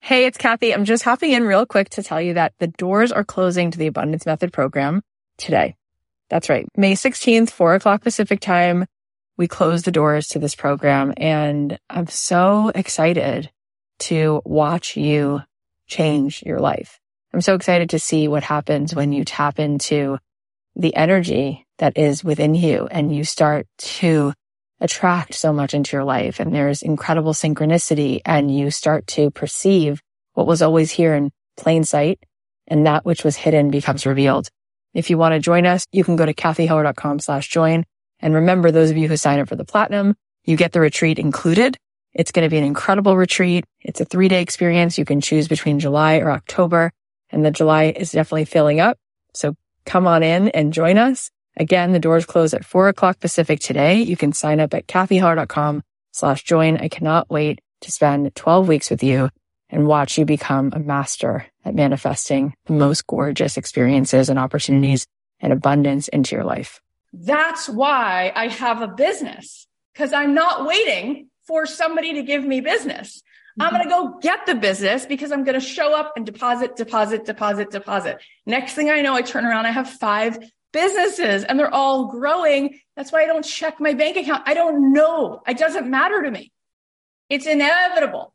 Hey, it's Kathy. I'm just hopping in real quick to tell you that the doors are closing to the Abundance Method program today. That's right. May 16th, 4:00 Pacific time, we close the doors to this program. And I'm so excited to watch you change your life. I'm so excited to see what happens when you tap into the energy that is within you and you start to attract so much into your life, and there's incredible synchronicity, and you start to perceive what was always here in plain sight, and that which was hidden becomes revealed. If you want to join us, you can go to kathyheller.com/join. And remember, those of you who sign up for the platinum, you get the retreat included. It's going to be an incredible retreat. It's a 3-day experience. You can choose between July or October, and the July is definitely filling up. So come on in and join us. Again, the doors close at 4:00 Pacific today. You can sign up at kathyheller.com/join. I cannot wait to spend 12 weeks with you and watch you become a master at manifesting the most gorgeous experiences and opportunities and abundance into your life. That's why I have a business, because I'm not waiting for somebody to give me business. I'm going to go get the business because I'm going to show up and deposit. Next thing I know, I turn around, I have 5 businesses and they're all growing. That's why I don't check my bank account. I don't know. It doesn't matter to me. It's inevitable.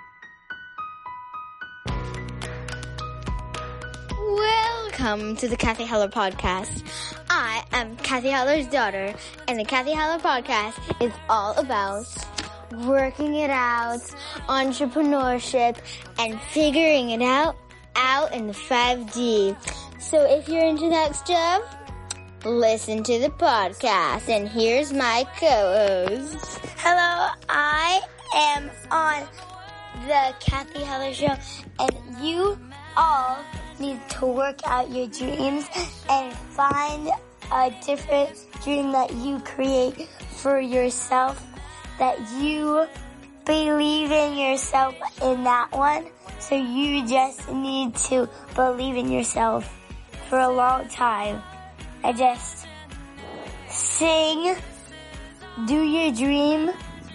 Welcome to the Kathy Heller Podcast. I am Kathy Heller's daughter, and the Kathy Heller Podcast is all about working it out, entrepreneurship, and figuring it out in the 5D. So if you're into that stuff, listen to the podcast. And here's my co-host. Hello, I am on the Kathy Heller Show, and you all need to work out your dreams and find a different dream that you create for yourself, that you believe in yourself in that one. So you just need to believe in yourself for a long time. I just sing, do your dream,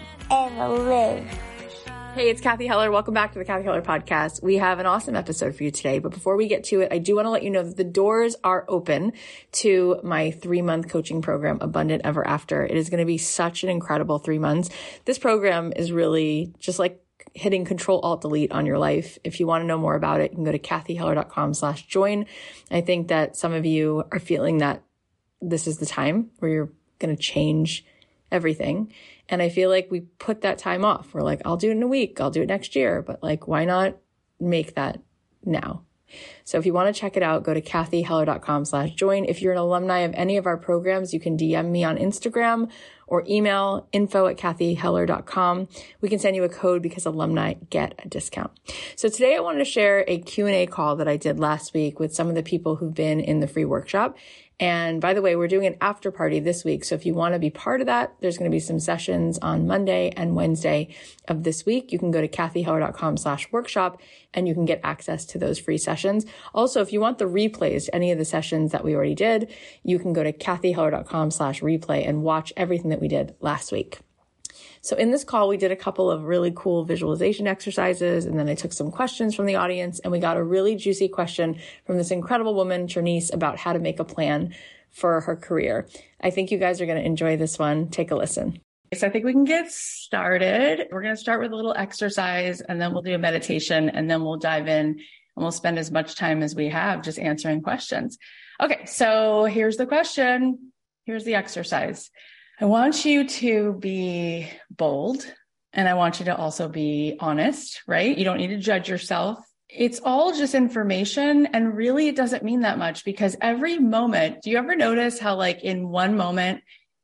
and live. Hey, it's Kathy Heller. Welcome back to the Kathy Heller Podcast. We have an awesome episode for you today. But before we get to it, I do want to let you know that the doors are open to my 3-month coaching program, Abundant Ever After. It is going to be such an incredible 3 months. This program is really just like hitting Control-Alt-Delete on your life. If you want to know more about it, you can go to kathyheller.com/join. I think that some of you are feeling that this is the time where you're going to change everything. And I feel like we put that time off. We're like, I'll do it in a week. I'll do it next year. But like, why not make that now? So if you want to check it out, go to kathyheller.com/join. If you're an alumni of any of our programs, you can DM me on Instagram or email info@kathyheller.com. We can send you a code because alumni get a discount. So today I wanted to share a Q&A call that I did last week with some of the people who've been in the free workshop. And by the way, we're doing an after party this week. So if you want to be part of that, there's going to be some sessions on Monday and Wednesday of this week. You can go to kathyheller.com/workshop and you can get access to those free sessions. Also, if you want the replays to any of the sessions that we already did, you can go to kathyheller.com/replay and watch everything that we did last week. So in this call, we did a couple of really cool visualization exercises, and then I took some questions from the audience, and we got a really juicy question from this incredible woman, Chernice, about how to make a plan for her career. I think you guys are going to enjoy this one. Take a listen. So I think we can get started. We're going to start with a little exercise, and then we'll do a meditation, and then we'll dive in, and we'll spend as much time as we have just answering questions. Okay, so here's the question. Here's the exercise. I want you to be bold, and I want you to also be honest, right? You don't need to judge yourself. It's all just information, and really it doesn't mean that much, because every moment, do you ever notice how like in one moment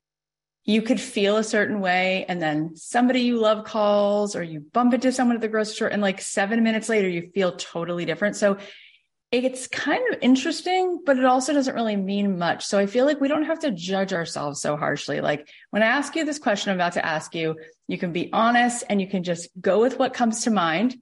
you could feel a certain way, and then somebody you love calls, or you bump into someone at the grocery store, and like 7 minutes later you feel totally different. So it's kind of interesting, but it also doesn't really mean much. So I feel like we don't have to judge ourselves so harshly. Like when I ask you this question I'm about to ask you, you can be honest and you can just go with what comes to mind.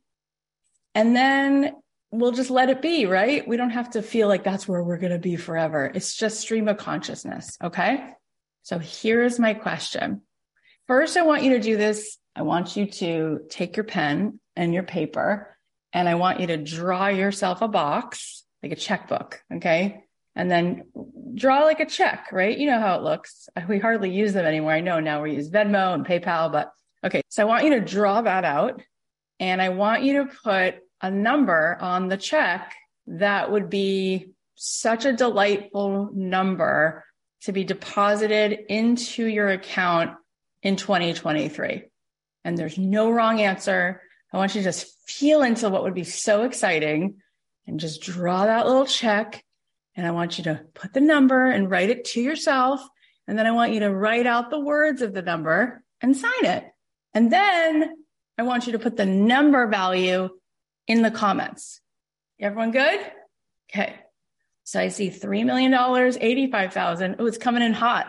And then we'll just let it be, right? We don't have to feel like that's where we're going to be forever. It's just stream of consciousness. Okay. So here's my question. First, I want you to do this. I want you to take your pen and your paper, And I want you to draw yourself a box, like a checkbook. Okay. And then draw like a check, right? You know how it looks. We hardly use them anymore. I know now we use Venmo and PayPal, but okay. So I want you to draw that out, and I want you to put a number on the check that would be such a delightful number to be deposited into your account in 2023. And there's no wrong answer. I want you to just feel into what would be so exciting and just draw that little check. And I want you to put the number and write it to yourself. And then I want you to write out the words of the number and sign it. And then I want you to put the number value in the comments. Everyone good? Okay. So I see $3 million, 85,000. Oh, it's coming in hot.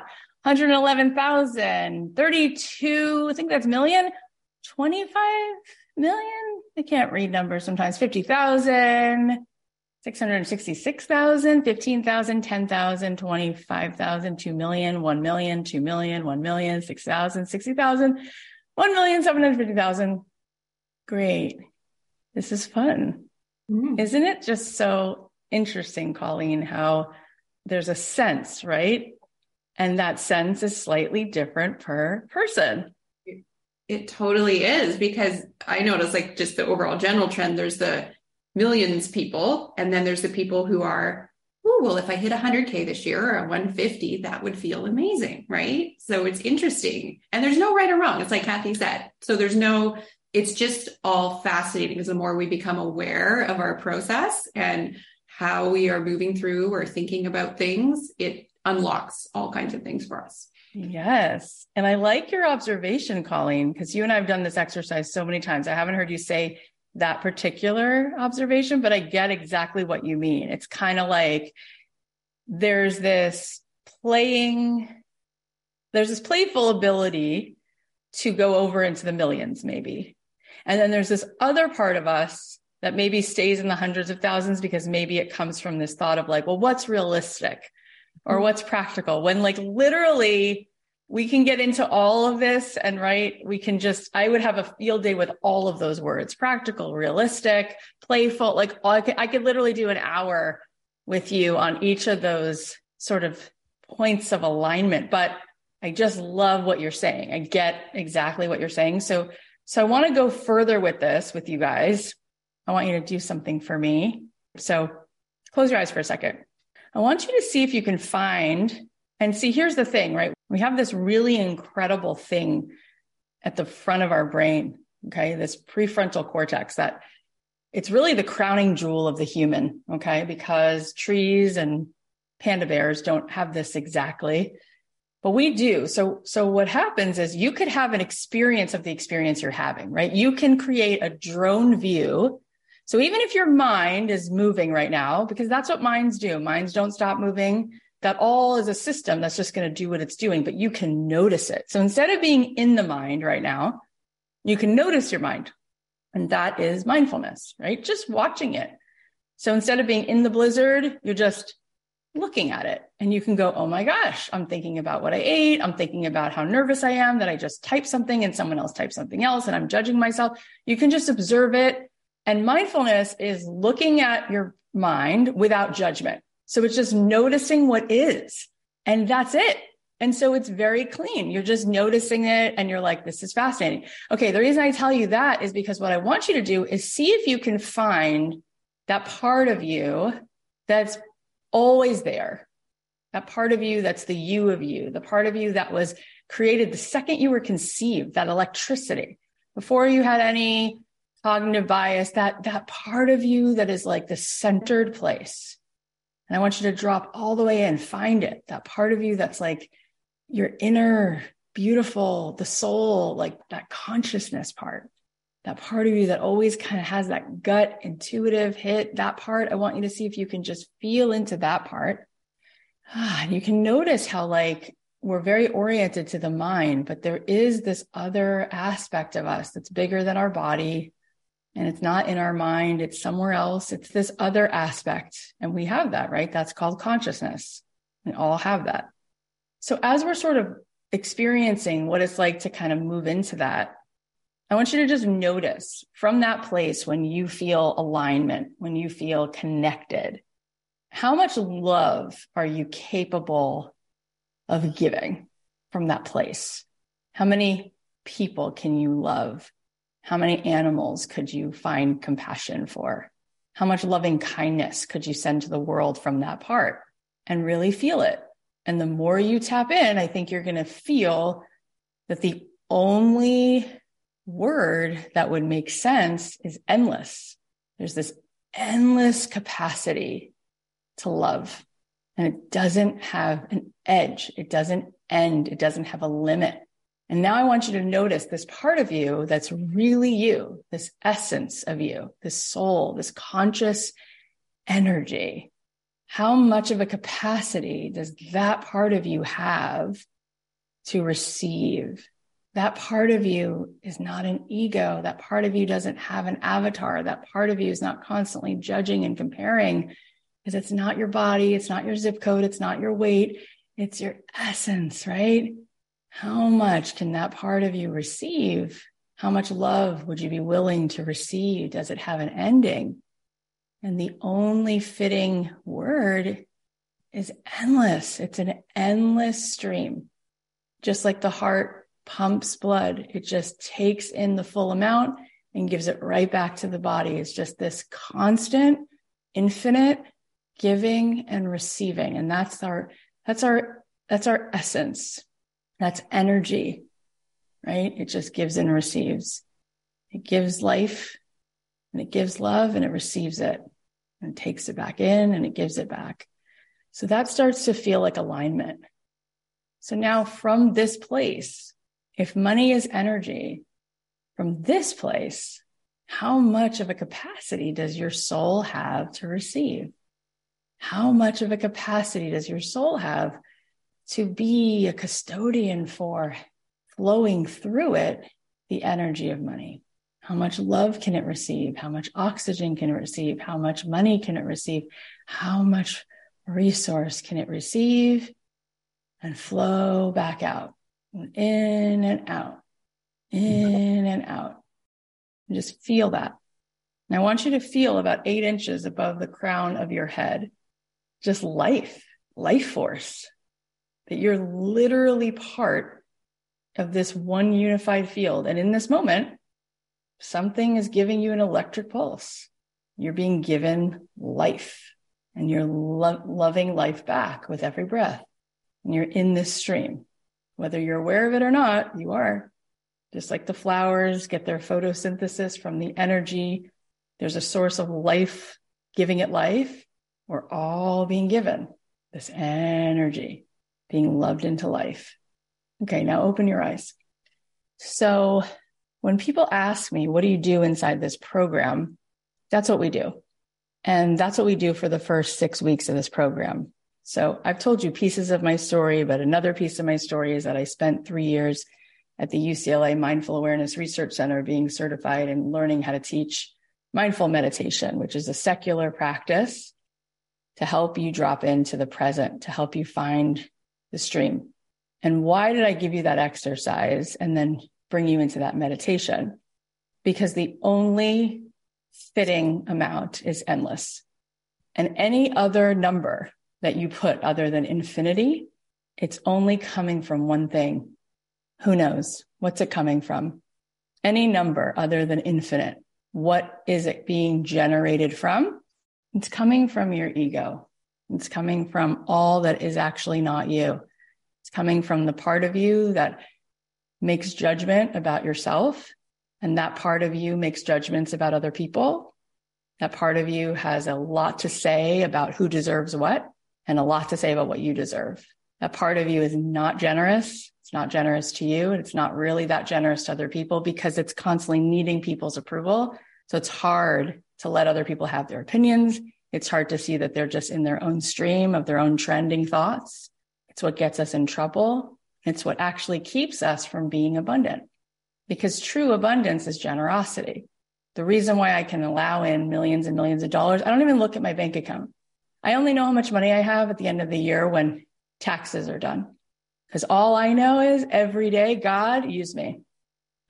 111,000, 32, I think that's million, 25 million. I can't read numbers sometimes. 50,000. 666,000, 15,000, 10,000, 25,000, 2 million, 1 million, 2 million, 1 million, 6,000, 60,000, 1,750,000. Great. This is fun. Isn't it just so interesting, Colleen, how there's a sense, right? And that sense is slightly different per person. It totally is, because I notice like just the overall general trend, there's the millions people. And then there's the people who are, oh, well, if I hit 100K this year or 150, that would feel amazing, right? So it's interesting. And there's no right or wrong. It's like Kathy said. So it's just all fascinating, because the more we become aware of our process and how we are moving through or thinking about things, it unlocks all kinds of things for us. Yes. And I like your observation, Colleen, because you and I have done this exercise so many times. I haven't heard you say that particular observation, but I get exactly what you mean. It's kind of like there's this playful ability to go over into the millions, maybe. And then there's this other part of us that maybe stays in the hundreds of thousands, because maybe it comes from this thought of like, well, what's realistic or what's practical, when like literally we can get into all of this and I would have a field day with all of those words: practical, realistic, playful. Like I could literally do an hour with you on each of those sort of points of alignment, but I just love what you're saying. I get exactly what you're saying. So I want to go further with this with you guys. I want you to do something for me. So close your eyes for a second. I want you to see if you can find, and see, here's the thing, right? We have this really incredible thing at the front of our brain, okay? This prefrontal cortex, that it's really the crowning jewel of the human, okay? Because trees and panda bears don't have this exactly, but we do. So what happens is you could have an experience of the experience you're having, right? You can create a drone view. So even if your mind is moving right now, because that's what minds do, minds don't stop moving. That all is a system that's just going to do what it's doing, but you can notice it. So instead of being in the mind right now, you can notice your mind. And that is mindfulness, right? Just watching it. So instead of being in the blizzard, you're just looking at it, and you can go, oh my gosh, I'm thinking about what I ate. I'm thinking about how nervous I am that I just typed something and someone else typed something else and I'm judging myself. You can just observe it. And mindfulness is looking at your mind without judgment. So it's just noticing what is, and that's it. And so it's very clean. You're just noticing it and you're like, this is fascinating. Okay. The reason I tell you that is because what I want you to do is see if you can find that part of you that's always there. That part of you that's the you of you, the part of you that was created the second you were conceived, that electricity, before you had any cognitive bias, that part of you that is like the centered place. And I want you to drop all the way in, find it. That part of you that's like your inner, beautiful, the soul, like that consciousness part, that part of you that always kind of has that gut intuitive hit, that part. I want you to see if you can just feel into that part. And you can notice how like we're very oriented to the mind, but there is this other aspect of us that's bigger than our body. And it's not in our mind, it's somewhere else. It's this other aspect. And we have that, right? That's called consciousness. We all have that. So as we're sort of experiencing what it's like to kind of move into that, I want you to just notice from that place when you feel alignment, when you feel connected, how much love are you capable of giving from that place? How many people can you love? How many animals could you find compassion for? How much loving kindness could you send to the world from that part? And really feel it. And the more you tap in, I think you're going to feel that the only word that would make sense is endless. There's this endless capacity to love. And it doesn't have an edge. It doesn't end. It doesn't have a limit. And now I want you to notice this part of you that's really you, this essence of you, this soul, this conscious energy. How much of a capacity does that part of you have to receive? That part of you is not an ego. That part of you doesn't have an avatar. That part of you is not constantly judging and comparing, because it's not your body. It's not your zip code. It's not your weight. It's your essence, right? How much can that part of you receive? How much love would you be willing to receive? Does it have an ending? And the only fitting word is endless. It's an endless stream. Just like the heart pumps blood, it just takes in the full amount and gives it right back to the body. It's just this constant, infinite giving and receiving. And that's our essence. That's energy, right? It just gives and receives. It gives life and it gives love and it receives it and it takes it back in and it gives it back. So that starts to feel like alignment. So now from this place, if money is energy, from this place, how much of a capacity does your soul have to receive? How much of a capacity does your soul have to be a custodian for, flowing through it, the energy of money? How much love can it receive? How much oxygen can it receive? How much money can it receive? How much resource can it receive and flow back out? In and out, in and out. And just feel that. And I want you to feel about 8 inches above the crown of your head, just life force, that you're literally part of this one unified field. And in this moment, something is giving you an electric pulse. You're being given life and you're loving life back with every breath. And you're in this stream. Whether you're aware of it or not, you are. Just like the flowers get their photosynthesis from the energy, there's a source of life giving it life. We're all being given this energy, being loved into life. Okay, now open your eyes. So when people ask me, what do you do inside this program? That's what we do. And that's what we do for the first 6 weeks of this program. So I've told you pieces of my story, but another piece of my story is that I spent 3 years at the UCLA Mindful Awareness Research Center being certified and learning how to teach mindful meditation, which is a secular practice to help you drop into the present, to help you find the stream. And why did I give you that exercise and then bring you into that meditation? Because the only fitting amount is endless. And any other number that you put other than infinity, it's only coming from one thing. Who knows? What's it coming from? Any number other than infinite. What is it being generated from? It's coming from your ego. It's coming from all that is actually not you. It's coming from the part of you that makes judgment about yourself. And that part of you makes judgments about other people. That part of you has a lot to say about who deserves what, and a lot to say about what you deserve. That part of you is not generous. It's not generous to you. And it's not really that generous to other people because it's constantly needing people's approval. So it's hard to let other people have their opinions. It's hard to see that they're just in their own stream of their own trending thoughts. It's what gets us in trouble. It's what actually keeps us from being abundant, because true abundance is generosity. The reason why I can allow in millions and millions of dollars, I don't even look at my bank account. I only know how much money I have at the end of the year when taxes are done. Because all I know is every day, God, use me.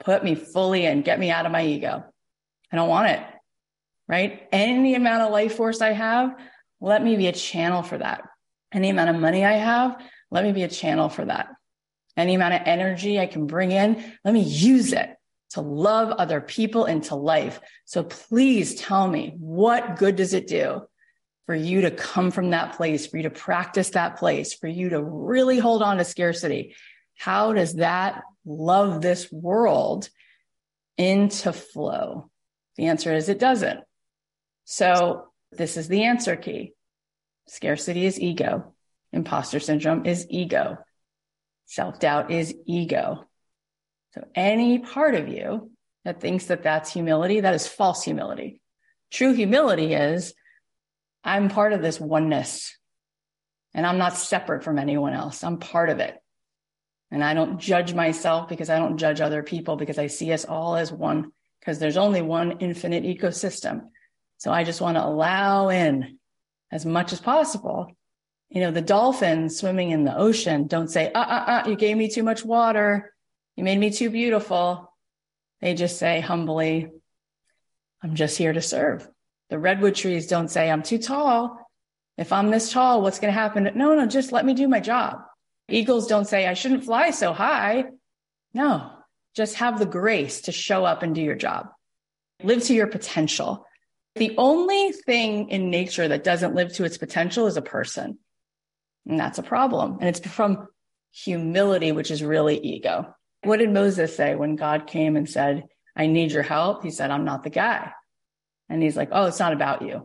Put me fully in, get me out of my ego. I don't want it, right? Any amount of life force I have, let me be a channel for that. Any amount of money I have, let me be a channel for that. Any amount of energy I can bring in, let me use it to love other people into life. So please tell me, what good does it do for you to come from that place, for you to practice that place, for you to really hold on to scarcity? How does that love this world into flow? The answer is it doesn't. So this is the answer key. Scarcity is ego. Imposter syndrome is ego. Self-doubt is ego. So any part of you that thinks that that's humility, that is false humility. True humility is, I'm part of this oneness and I'm not separate from anyone else. I'm part of it. And I don't judge myself because I don't judge other people, because I see us all as one, because there's only one infinite ecosystem. So I just want to allow in as much as possible. The dolphins swimming in the ocean don't say, you gave me too much water. You made me too beautiful. They just say humbly, I'm just here to serve. The redwood trees don't say, I'm too tall. If I'm this tall, what's going to happen? No, just let me do my job. Eagles don't say, I shouldn't fly so high. No, just have the grace to show up and do your job. Live to your potential. The only thing in nature that doesn't live to its potential is a person. And that's a problem. And it's from humility, which is really ego. What did Moses say when God came and said, I need your help? He said, I'm not the guy. And he's like, oh, it's not about you.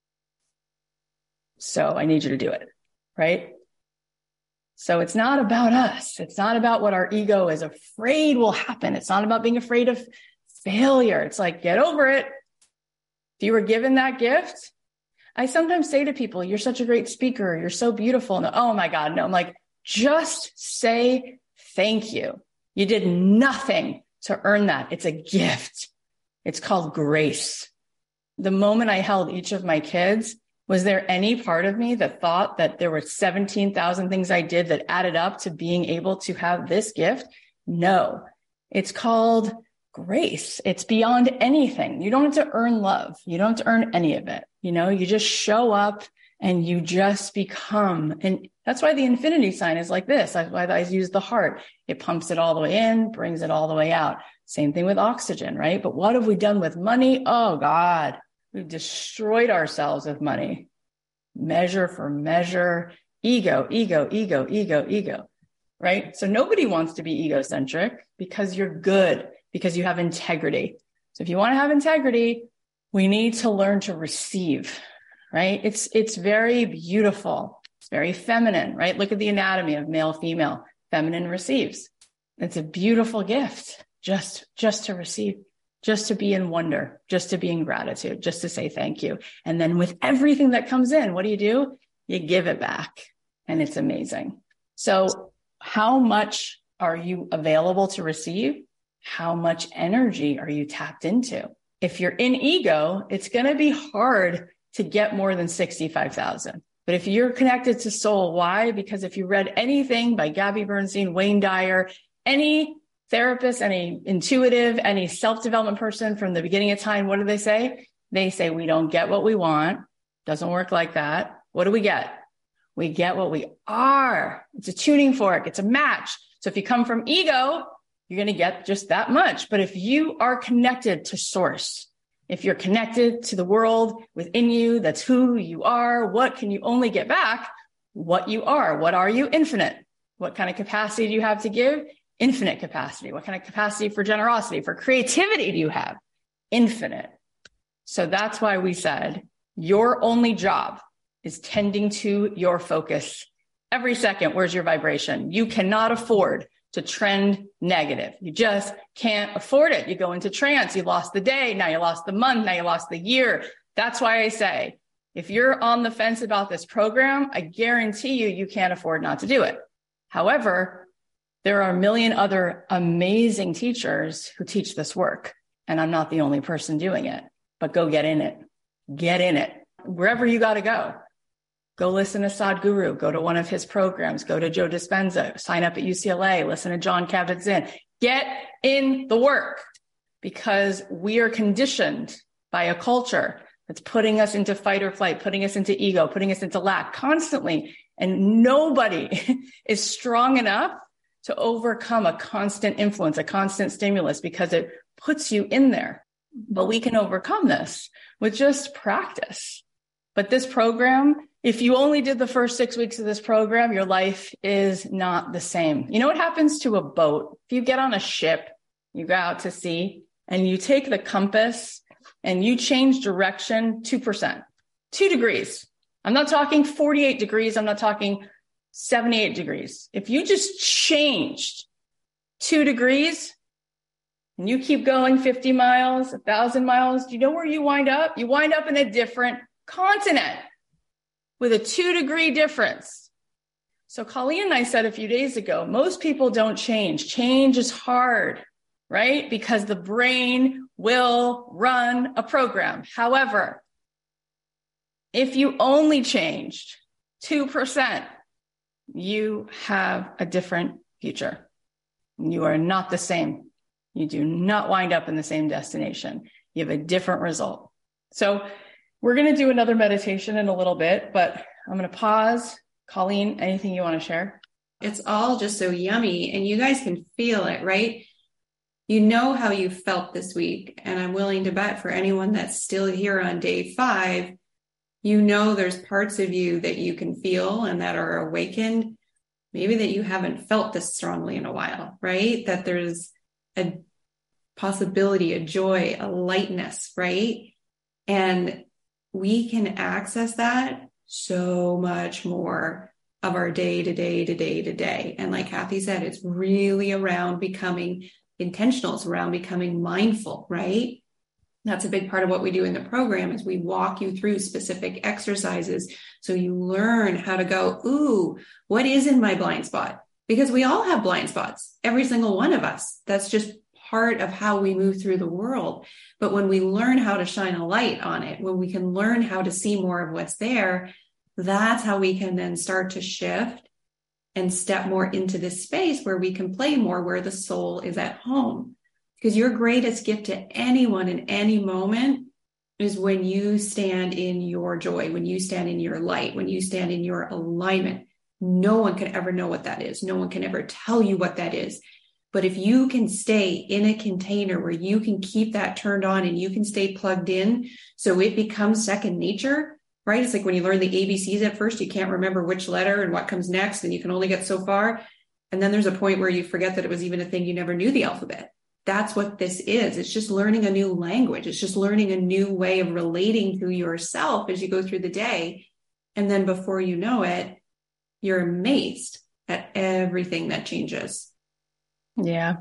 So I need you to do it, right? So it's not about us. It's not about what our ego is afraid will happen. It's not about being afraid of failure. It's like, get over it. If you were given that gift, I sometimes say to people, you're such a great speaker. You're so beautiful. And oh my God, no. I'm like, just say thank you. You did nothing to earn that. It's a gift. It's called grace. The moment I held each of my kids, was there any part of me that thought that there were 17,000 things I did that added up to being able to have this gift? No, it's called grace. It's beyond anything. You don't have to earn love. You don't have to earn any of it. You just show up and you just become. And that's why the infinity sign is like this. That's why I use the heart. It pumps it all the way in, brings it all the way out. Same thing with oxygen, right? But what have we done with money? Oh God, we've destroyed ourselves with money. Measure for measure, ego, right? So nobody wants to be egocentric because you're good, because you have integrity. So if you want to have integrity, we need to learn to receive, right? It's very beautiful. It's very feminine, right? Look at the anatomy of male, female. Feminine receives. It's a beautiful gift just to receive, just to be in wonder, just to be in gratitude, just to say thank you. And then with everything that comes in, what do? You give it back. And it's amazing. So how much are you available to receive? How much energy are you tapped into? If you're in ego, it's going to be hard to get more than 65,000. But if you're connected to soul, why? Because if you read anything by Gabby Bernstein, Wayne Dyer, any therapist, any intuitive, any self-development person from the beginning of time, what do they say? They say, we don't get what we want. Doesn't work like that. What do we get? We get what we are. It's a tuning fork. It's a match. So if you come from ego, you're going to get just that much. But if you are connected to source, if you're connected to the world within you, that's who you are. What can you only get back? What you are. What are you? Infinite. What kind of capacity do you have to give? Infinite capacity. What kind of capacity for generosity, for creativity do you have? Infinite. So that's why we said your only job is tending to your focus. Every second, where's your vibration? You cannot afford to trend negative. You just can't afford it. You go into trance. You lost the day. Now you lost the month. Now you lost the year. That's why I say, if you're on the fence about this program, I guarantee you can't afford not to do it. However, there are a million other amazing teachers who teach this work. And I'm not the only person doing it, but go get in it. Get in it. Wherever you got to go. Go listen to Sadhguru, go to one of his programs, go to Joe Dispenza, sign up at UCLA, listen to John Kabat-Zinn, Get in the work, because we are conditioned by a culture that's putting us into fight or flight, putting us into ego, putting us into lack constantly. And nobody is strong enough to overcome a constant influence, a constant stimulus, because it puts you in there. But we can overcome this with just practice. But this program, if you only did the first 6 weeks of this program, your life is not the same. You know what happens to a boat? If you get on a ship, you go out to sea and you take the compass and you change direction 2%, 2 degrees. I'm not talking 48 degrees. I'm not talking 78 degrees. If you just changed 2 degrees and you keep going 50 miles, 1,000 miles, do you know where you wind up? You wind up in a different continent with a 2-degree difference. So Colleen and I said a few days ago, most people don't change. Change is hard, right? Because the brain will run a program. However, if you only changed 2%, you have a different future. You are not the same. You do not wind up in the same destination. You have a different result. So we're going to do another meditation in a little bit, but I'm going to pause. Colleen, anything you want to share? It's all just so yummy, and you guys can feel it, right? You know how you felt this week, and I'm willing to bet for anyone that's still here on day 5, you know there's parts of you that you can feel and that are awakened, maybe that you haven't felt this strongly in a while, right? That there's a possibility, a joy, a lightness, right? And we can access that so much more of our day to day to day to day. And like Kathy said, it's really around becoming intentional. It's around becoming mindful, right? That's a big part of what we do in the program is we walk you through specific exercises. So you learn how to go, ooh, what is in my blind spot? Because we all have blind spots, every single one of us. That's just part of how we move through the world. But when we learn how to shine a light on it, when we can learn how to see more of what's there, that's how we can then start to shift and step more into this space where we can play more, where the soul is at home. Because your greatest gift to anyone in any moment is when you stand in your joy, when you stand in your light, when you stand in your alignment. No one can ever know what that is. No one can ever tell you what that is. But if you can stay in a container where you can keep that turned on and you can stay plugged in, so it becomes second nature, right? It's like when you learn the ABCs at first, you can't remember which letter and what comes next, and you can only get so far. And then there's a point where you forget that it was even a thing, you never knew the alphabet. That's what this is. It's just learning a new language. It's just learning a new way of relating to yourself as you go through the day. And then before you know it, you're amazed at everything that changes. Yeah.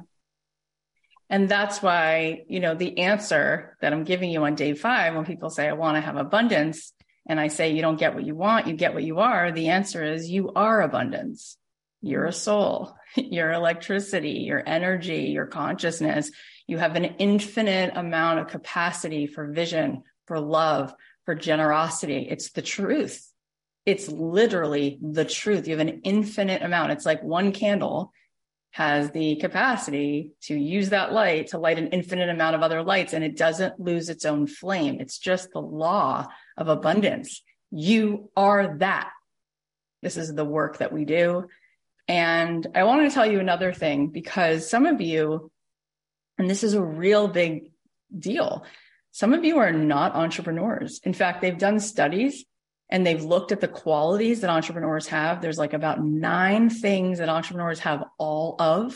And that's why, the answer that I'm giving you on day 5, when people say, I want to have abundance, and I say, you don't get what you want, you get what you are. The answer is you are abundance. You're a soul, you're electricity, your energy, your consciousness. You have an infinite amount of capacity for vision, for love, for generosity. It's the truth. It's literally the truth. You have an infinite amount. It's like one candle has the capacity to use that light to light an infinite amount of other lights, and it doesn't lose its own flame. It's just the law of abundance. You are that. This is the work that we do. And I wanted to tell you another thing, because some of you, and this is a real big deal, some of you are not entrepreneurs. In fact, they've done studies and they've looked at the qualities that entrepreneurs have. There's like about 9 things that entrepreneurs have all of: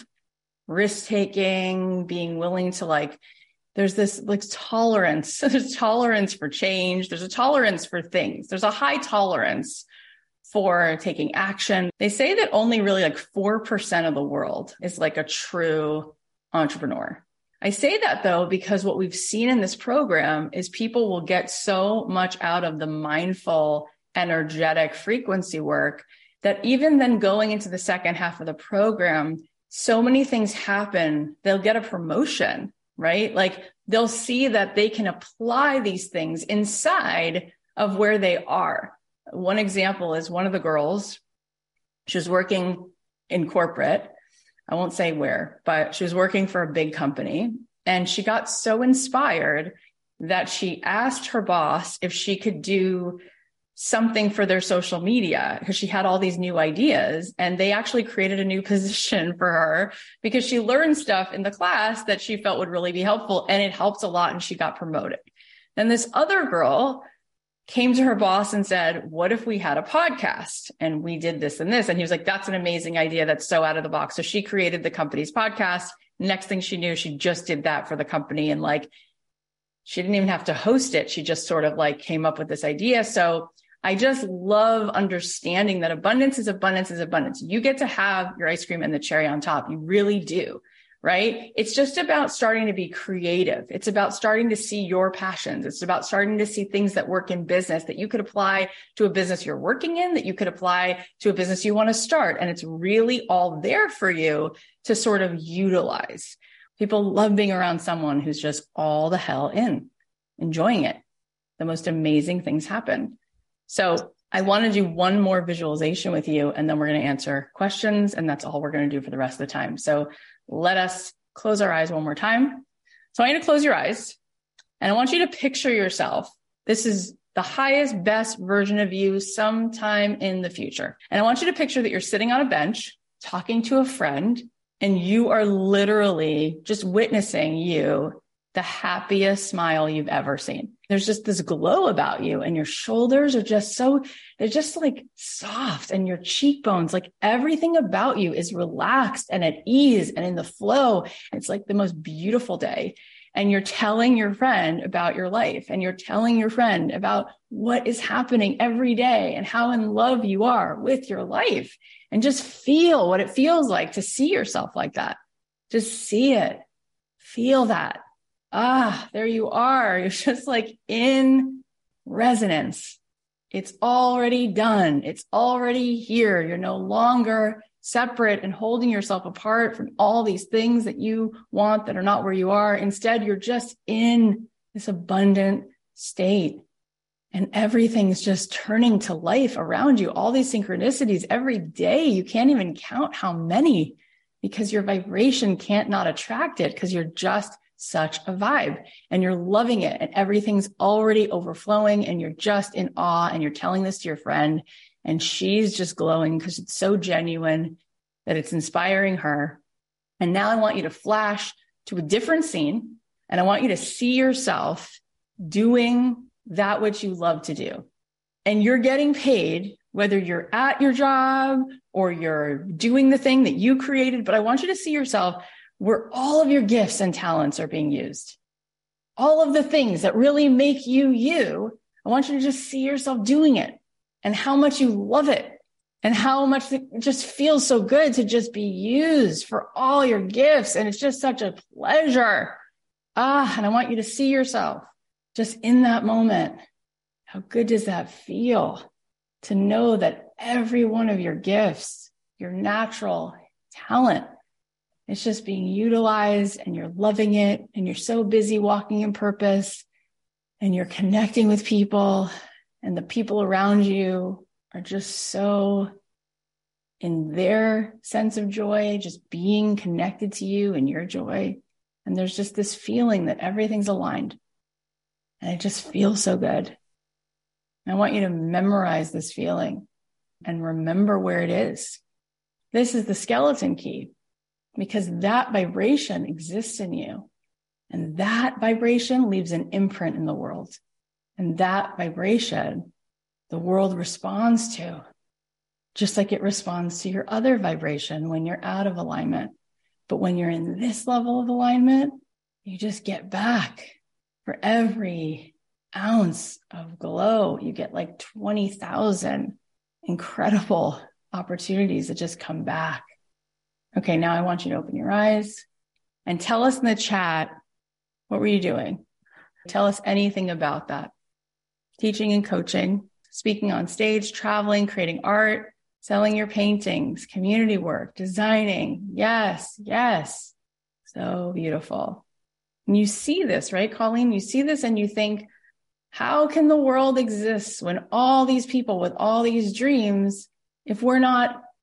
risk-taking, being willing to there's this tolerance. There's tolerance for change. There's a tolerance for things. There's a high tolerance for taking action. They say that only really 4% of the world is a true entrepreneur. I say that though, because what we've seen in this program is people will get so much out of the mindful, energetic frequency work that even then going into the second half of the program, so many things happen. They'll get a promotion, right? They'll see that they can apply these things inside of where they are. One example is one of the girls, she was working in corporate, I won't say where, but she was working for a big company, and she got so inspired that she asked her boss if she could do something for their social media, because she had all these new ideas, and they actually created a new position for her because she learned stuff in the class that she felt would really be helpful, and it helped a lot, and she got promoted. Then this other girl came to her boss and said, what if we had a podcast and we did this and this? And he was like, that's an amazing idea. That's so out of the box. So she created the company's podcast. Next thing she knew, she just did that for the company. And like, she didn't even have to host it. She just sort of like came up with this idea. So I just love understanding that abundance is abundance is abundance. You get to have your ice cream and the cherry on top. You really do, right? It's just about starting to be creative. It's about starting to see your passions. It's about starting to see things that work in business that you could apply to a business you're working in, that you could apply to a business you want to start. And it's really all there for you to sort of utilize. People love being around someone who's just all the hell in, enjoying it. The most amazing things happen. So I want to do one more visualization with you, and then we're going to answer questions, and that's all we're going to do for the rest of the time. So let us close our eyes one more time. So I'm going to close your eyes, and I want you to picture yourself. This is the highest, best version of you sometime in the future. And I want you to picture that you're sitting on a bench talking to a friend, and you are literally just witnessing you, the happiest smile you've ever seen. There's just this glow about you, and your shoulders are just they're just like soft, and your cheekbones, like everything about you is relaxed and at ease and in the flow. It's like the most beautiful day. And you're telling your friend about your life, and you're telling your friend about what is happening every day and how in love you are with your life, and just feel what it feels like to see yourself like that. Just see it, feel that. There you are. You're just like in resonance. It's already done. It's already here. You're no longer separate and holding yourself apart from all these things that you want that are not where you are. Instead, you're just in this abundant state, and everything's just turning to life around you. All these synchronicities every day. You can't even count how many, because your vibration can't not attract it, because you're just such a vibe, and you're loving it, and everything's already overflowing, and you're just in awe, and you're telling this to your friend, and she's just glowing because it's so genuine that it's inspiring her. And now I want you to flash to a different scene, and I want you to see yourself doing that which you love to do. And you're getting paid, whether you're at your job or you're doing the thing that you created, but I want you to see yourself where all of your gifts and talents are being used. All of the things that really make you you, I want you to just see yourself doing it, and how much you love it, and how much it just feels so good to just be used for all your gifts. And it's just such a pleasure. And I want you to see yourself just in that moment. How good does that feel to know that every one of your gifts, your natural talent, it's just being utilized, and you're loving it, and you're so busy walking in purpose, and you're connecting with people, and the people around you are just so in their sense of joy, just being connected to you and your joy. And there's just this feeling that everything's aligned, and it just feels so good. And I want you to memorize this feeling and remember where it is. This is the skeleton key, because that vibration exists in you, and that vibration leaves an imprint in the world. And that vibration, the world responds to, just like it responds to your other vibration when you're out of alignment. But when you're in this level of alignment, you just get back. For every ounce of glow, you get like 20,000 incredible opportunities that just come back. Okay, now I want you to open your eyes and tell us in the chat, what were you doing? Tell us anything about that. Teaching and coaching, speaking on stage, traveling, creating art, selling your paintings, community work, designing. Yes, yes. So beautiful. And you see this, right, Colleen? You see this and you think, how can the world exist when all these people with all these dreams, if we're not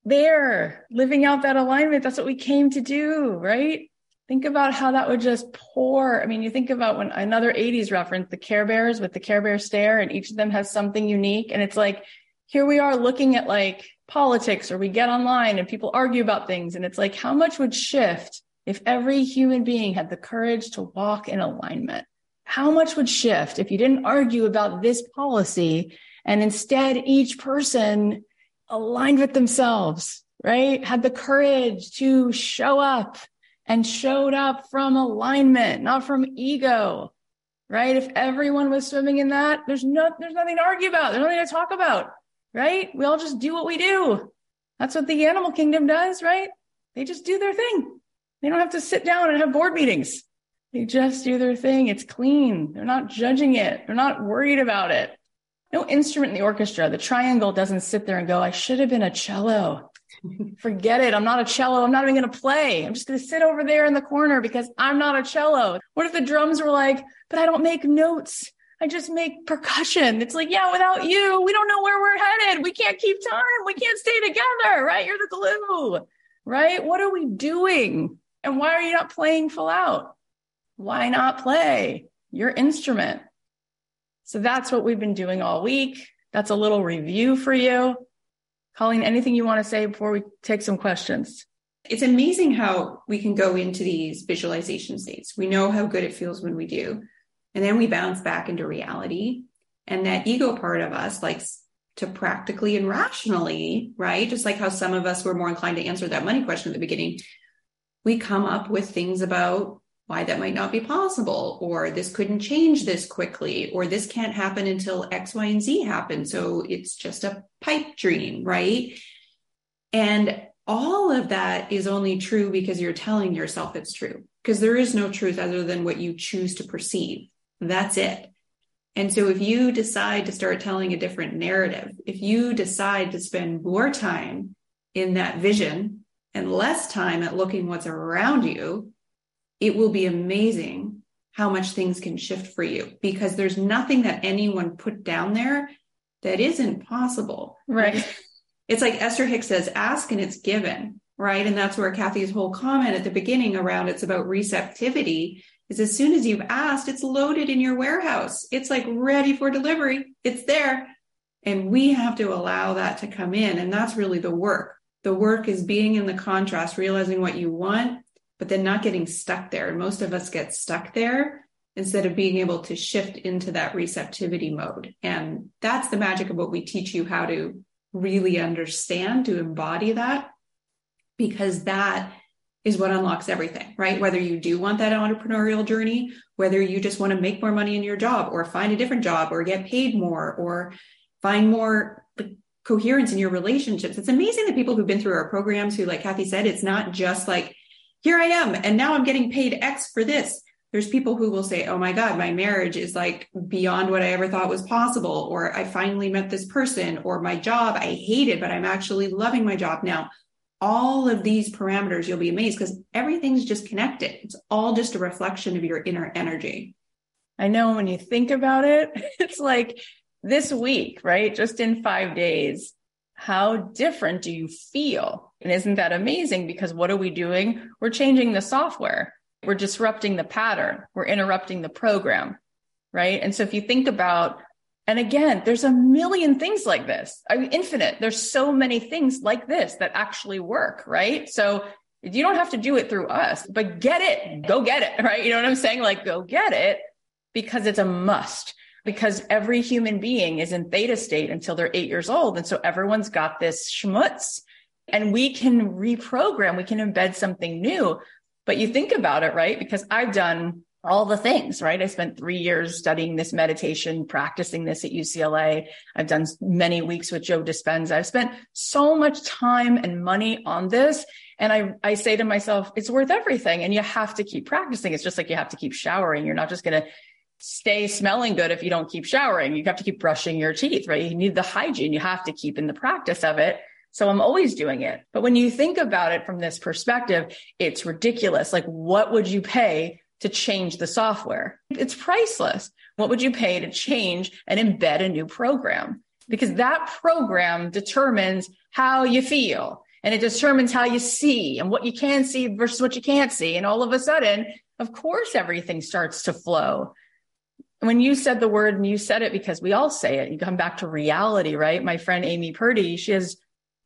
there, living out that alignment. That's what we came to do, right? Think about how that would just pour. I mean, you think about when another 80s reference, the Care Bears with the Care Bear stare, and each of them has something unique. And it's like, here we are looking at like politics, or we get online and people argue about things. And it's like, how much would shift if every human being had the courage to walk in alignment? How much would shift if you didn't argue about this policy and instead each person aligned with themselves, right? Had the courage to show up and showed up from alignment, not from ego, right? If everyone was swimming in that, there's nothing to argue about. There's nothing to talk about, right? We all just do what we do. That's what the animal kingdom does, right? They just do their thing. They don't have to sit down and have board meetings. They just do their thing. It's clean. They're not judging it. They're not worried about it. No instrument in the orchestra. The triangle doesn't sit there and go, I should have been a cello. Forget it. I'm not a cello. I'm not even going to play. I'm just going to sit over there in the corner because I'm not a cello. What if the drums were like, but I don't make notes. I just make percussion. It's like, yeah, without you, we don't know where we're headed. We can't keep time. We can't stay together, right? You're the glue, right? What are we doing? And why are you not playing full out? Why not play your instrument? So that's what we've been doing all week. That's a little review for you. Colleen, anything you want to say before we take some questions? It's amazing how we can go into these visualization states. We know how good it feels when we do. And then we bounce back into reality. And that ego part of us likes to practically and rationally, right? Just like how some of us were more inclined to answer that money question at the beginning. We come up with things about why that might not be possible, or this couldn't change this quickly, or this can't happen until X, Y, and Z happen. So it's just a pipe dream, right? And all of that is only true because you're telling yourself it's true, because there is no truth other than what you choose to perceive. That's it. And so if you decide to start telling a different narrative, if you decide to spend more time in that vision and less time at looking what's around you, it will be amazing how much things can shift for you, because there's nothing that anyone put down there that isn't possible. Right. It's like Esther Hicks says, ask and it's given, right? And that's where Kathy's whole comment at the beginning around it's about receptivity is as soon as you've asked, it's loaded in your warehouse. It's like ready for delivery. It's there. And we have to allow that to come in. And that's really the work. The work is being in the contrast, realizing what you want, but then not getting stuck there. And most of us get stuck there instead of being able to shift into that receptivity mode. And that's the magic of what we teach you how to really understand, to embody that, because that is what unlocks everything, right? Whether you do want that entrepreneurial journey, whether you just want to make more money in your job or find a different job or get paid more or find more coherence in your relationships. It's amazing that people who've been through our programs who, like Kathy said, it's not just like, here I am, and now I'm getting paid X for this. There's people who will say, oh my God, my marriage is like beyond what I ever thought was possible. Or I finally met this person, or my job, I hate it, but I'm actually loving my job now. All of these parameters, you'll be amazed because everything's just connected. It's all just a reflection of your inner energy. I know when you think about it, it's like this week, right? Just in 5 days, how different do you feel? And isn't that amazing? Because what are we doing? We're changing the software. We're disrupting the pattern. We're interrupting the program, right? And so if you think about, and again, there's a million things like this. I mean, infinite. There's so many things like this that actually work, right? So you don't have to do it through us, but get it, go get it, right? You know what I'm saying? Like, go get it, because it's a must, because every human being is in theta state until they're 8 years old. And so everyone's got this schmutz, and we can reprogram, we can embed something new. But you think about it, right? Because I've done all the things, right? I spent 3 years studying this meditation, practicing this at UCLA. I've done many weeks with Joe Dispenza. I've spent so much time and money on this. And I say to myself, it's worth everything. And you have to keep practicing. It's just like you have to keep showering. You're not just going to stay smelling good if you don't keep showering. You have to keep brushing your teeth, right? You need the hygiene. You have to keep in the practice of it. So I'm always doing it. But when you think about it from this perspective, it's ridiculous. Like, what would you pay to change the software? It's priceless. What would you pay to change and embed a new program? Because that program determines how you feel. And it determines how you see and what you can see versus what you can't see. And all of a sudden, of course, everything starts to flow. When you said the word, and you said it because we all say it, you come back to reality, right? My friend Amy Purdy, she has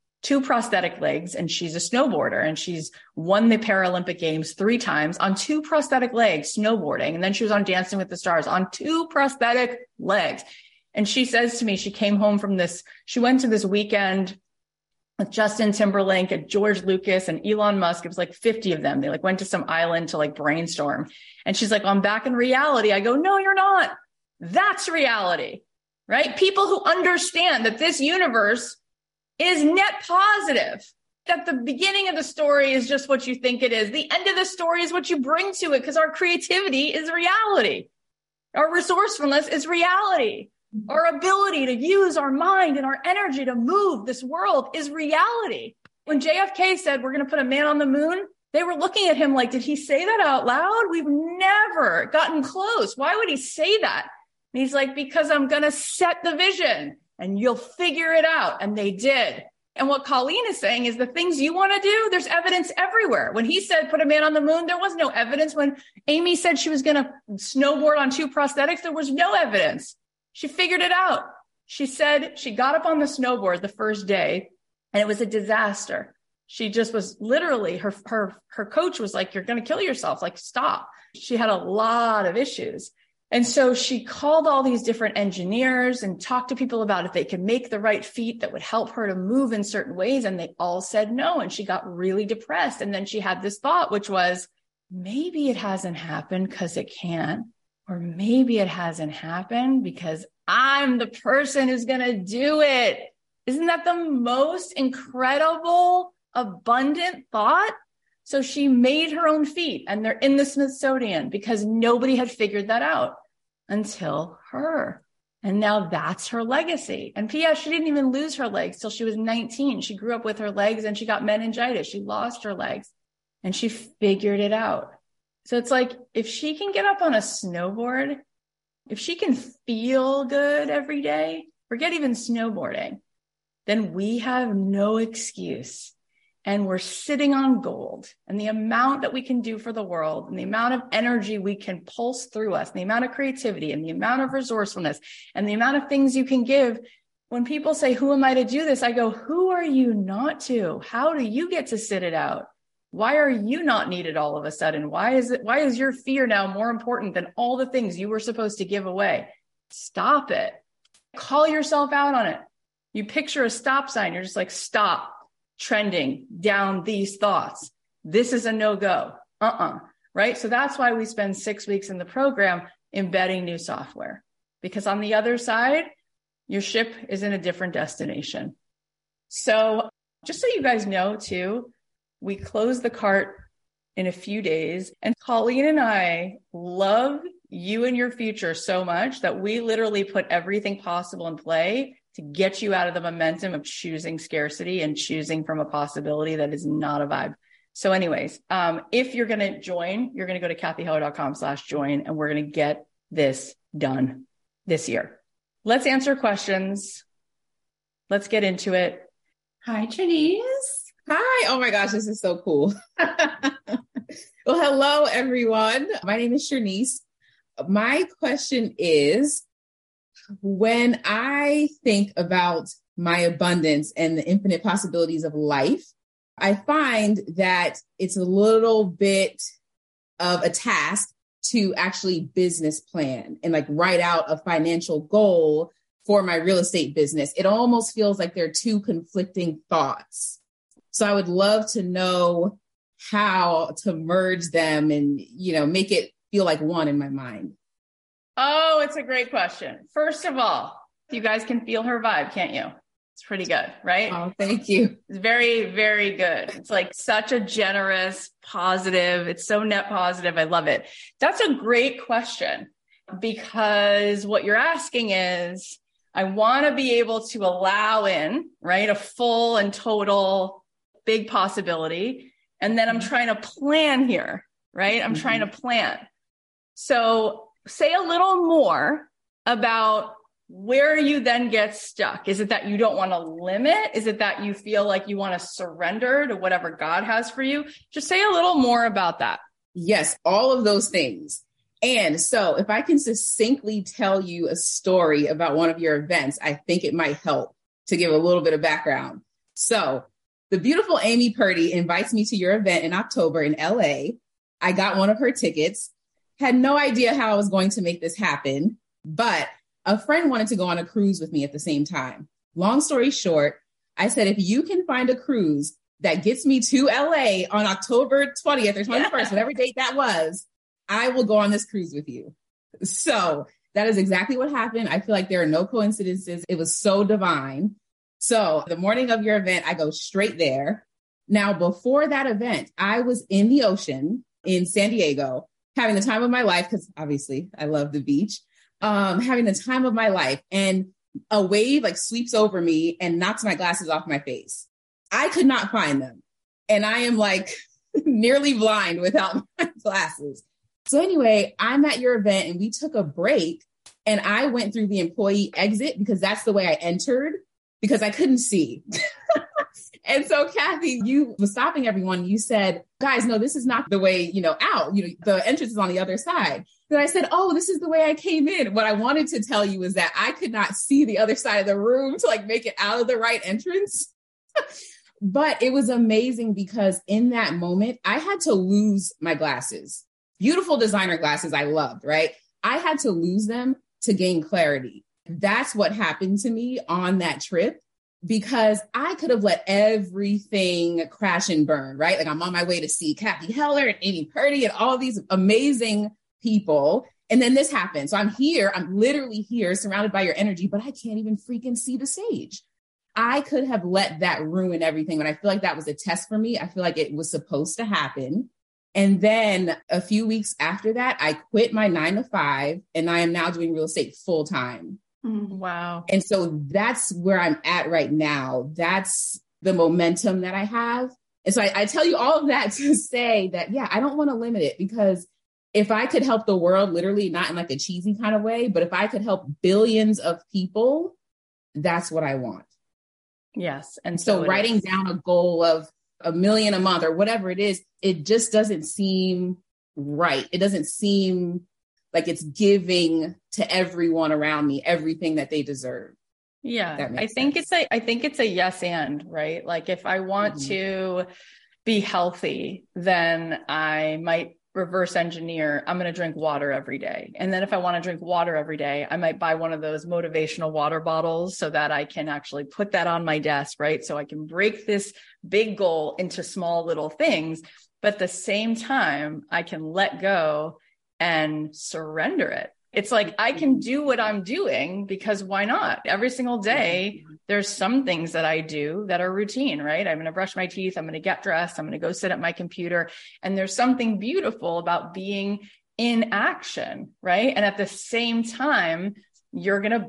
2 prosthetic legs and she's a snowboarder, and she's won the Paralympic Games 3 times on 2 prosthetic legs snowboarding. And then she was on Dancing with the Stars on 2 prosthetic legs. And she says to me, she came home from this, she went to this weekend with Justin Timberlake and George Lucas and Elon Musk. It was like 50 of them. They like went to some island to like brainstorm. And she's like, I'm back in reality. I go, no, you're not. That's reality, right? People who understand that this universe is net positive, that the beginning of the story is just what you think it is. The end of the story is what you bring to it, because our creativity is reality. Our resourcefulness is reality. Our ability to use our mind and our energy to move this world is reality. When JFK said, we're going to put a man on the moon, they were looking at him like, did he say that out loud? We've never gotten close. Why would he say that? And he's like, because I'm going to set the vision and you'll figure it out. And they did. And what Colleen is saying is the things you want to do, there's evidence everywhere. When he said, put a man on the moon, there was no evidence. When Amy said she was going to snowboard on 2 prosthetics, there was no evidence. She figured it out. She said she got up on the snowboard the first day and it was a disaster. She just was literally, her coach was like, you're going to kill yourself. Like, stop. She had a lot of issues. And so she called all these different engineers and talked to people about if they could make the right feet that would help her to move in certain ways. And they all said no. And she got really depressed. And then she had this thought, which was, maybe it hasn't happened because it can't. Or maybe it hasn't happened because I'm the person who's going to do it. Isn't that the most incredible, abundant thought? So she made her own feet, and they're in the Smithsonian because nobody had figured that out until her. And now that's her legacy. And P.S., she didn't even lose her legs till she was 19. She grew up with her legs and she got meningitis. She lost her legs and she figured it out. So it's like, if she can get up on a snowboard, if she can feel good every day, forget even snowboarding, then we have no excuse. And we're sitting on gold. And the amount that we can do for the world, and the amount of energy we can pulse through us, and the amount of creativity, and the amount of resourcefulness, and the amount of things you can give. When people say, who am I to do this? I go, who are you not to? How do you get to sit it out? Why are you not needed all of a sudden? Why is your fear now more important than all the things you were supposed to give away? Stop it. Call yourself out on it. You picture a stop sign. You're just like, stop trending down these thoughts. This is a no-go. Right? So that's why we spend 6 weeks in the program embedding new software, because on the other side, your ship is in a different destination. So just so you guys know too, we close the cart in a few days, and Colleen and I love you and your future so much that we literally put everything possible in play to get you out of the momentum of choosing scarcity and choosing from a possibility that is not a vibe. So anyways, if you're going to join, you're going to go to kathyheller.com/join, and we're going to get this done this year. Let's answer questions. Let's get into it. Hi, Trinice. Hi. Oh my gosh, this is so cool. Well, hello, everyone. My name is Trinice. My question is, when I think about my abundance and the infinite possibilities of life, I find that it's a little bit of a task to actually business plan and like write out a financial goal for my real estate business. It almost feels like they're two conflicting thoughts. So I would love to know how to merge them and, make it feel like one in my mind. Oh, it's a great question. First of all, you guys can feel her vibe, can't you? It's pretty good, right? Oh, thank you. It's very, very good. It's like such a generous, positive. It's so net positive. I love it. That's a great question, because what you're asking is, I want to be able to allow in, right, a full and total big possibility. And then I'm trying to plan here, right? I'm trying to plan. So say a little more about where you then get stuck? Is it that you don't want to limit? Is it that you feel like you want to surrender to whatever God has for you? Just say a little more about that. Yes, all of those things. And so if I can succinctly tell you a story about one of your events, I think it might help to give a little bit of background. So the beautiful Amy Purdy invites me to your event in October in LA. I got one of her tickets, had no idea how I was going to make this happen, but a friend wanted to go on a cruise with me at the same time. Long story short, I said, if you can find a cruise that gets me to LA on October 20th or 21st, whatever date that was, I will go on this cruise with you. So that is exactly what happened. I feel like there are no coincidences. It was so divine. So the morning of your event, I go straight there. Now, before that event, I was in the ocean in San Diego, having the time of my life, because obviously I love the beach, having the time of my life. And a wave like sweeps over me and knocks my glasses off my face. I could not find them. And I am like nearly blind without my glasses. So anyway, I'm at your event and we took a break and I went through the employee exit because that's the way I entered because I couldn't see. And so Kathy, you were stopping everyone. You said, guys, no, this is not the way, out, the entrance is on the other side. Then I said, oh, this is the way I came in. What I wanted to tell you is that I could not see the other side of the room to like make it out of the right entrance. But it was amazing because in that moment, I had to lose my glasses. Beautiful designer glasses I loved, right? I had to lose them to gain clarity. That's what happened to me on that trip because I could have let everything crash and burn, right? Like I'm on my way to see Cathy Heller and Amy Purdy and all these amazing people. And then this happened. So I'm literally here surrounded by your energy, but I can't even freaking see the stage. I could have let that ruin everything. And I feel like that was a test for me. I feel like it was supposed to happen. And then a few weeks after that, I quit my 9-to-5 and I am now doing real estate full time. Wow. And so that's where I'm at right now. That's the momentum that I have. And so I tell you all of that to say that, yeah, I don't want to limit it because if I could help the world, literally not in like a cheesy kind of way, but if I could help billions of people, that's what I want. Yes. And so writing down a goal of $1 million a month or whatever it is, it just doesn't seem right. It doesn't seem like it's giving to everyone around me everything that they deserve. Yeah. I think it's a yes and, right? Like if I want to be healthy, then I might reverse engineer, I'm going to drink water every day. And then if I want to drink water every day, I might buy one of those motivational water bottles so that I can actually put that on my desk, right? So I can break this big goal into small little things, but at the same time, I can let go and surrender it. It's like, I can do what I'm doing because why not? Every single day, there's some things that I do that are routine, right? I'm going to brush my teeth. I'm going to get dressed. I'm going to go sit at my computer. And there's something beautiful about being in action, right? And at the same time, you're going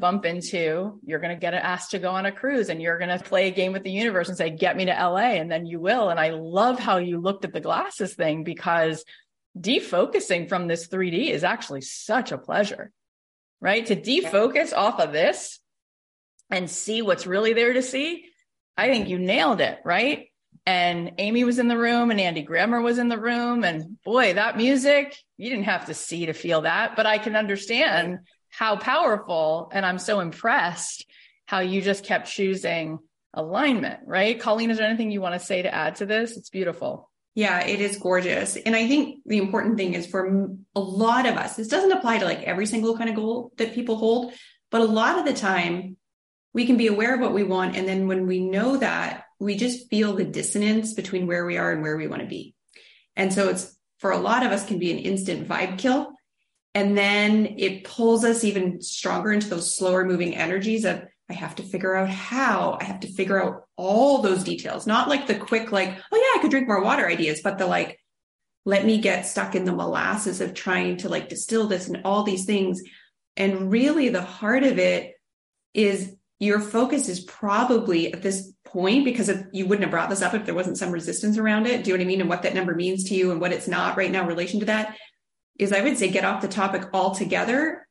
to get asked to go on a cruise and you're going to play a game with the universe and say, get me to LA. And then you will. And I love how you looked at the glasses thing because defocusing from this 3D is actually such a pleasure, right? To defocus off of this and see what's really there to see. I think you nailed it, right? And Amy was in the room and Andy Grammer was in the room. And boy, that music, you didn't have to see to feel that, but I can understand how powerful. And I'm so impressed how you just kept choosing alignment, right? Colleen, is there anything you want to say to add to this? It's beautiful. Yeah, it is gorgeous. And I think the important thing is for a lot of us, this doesn't apply to like every single kind of goal that people hold, but a lot of the time we can be aware of what we want. And then when we know that, we just feel the dissonance between where we are and where we want to be. And so it's, for a lot of us, can be an instant vibe kill. And then it pulls us even stronger into those slower moving energies of, I have to figure out how, I have to figure out all those details, not like the quick, like, oh yeah, I could drink more water ideas, but the like, let me get stuck in the molasses of trying to like distill this and all these things. And really the heart of it is your focus is probably at this point, because you wouldn't have brought this up if there wasn't some resistance around it. Do you know what I mean? And what that number means to you and what it's not right now in relation to that is, I would say, get off the topic altogether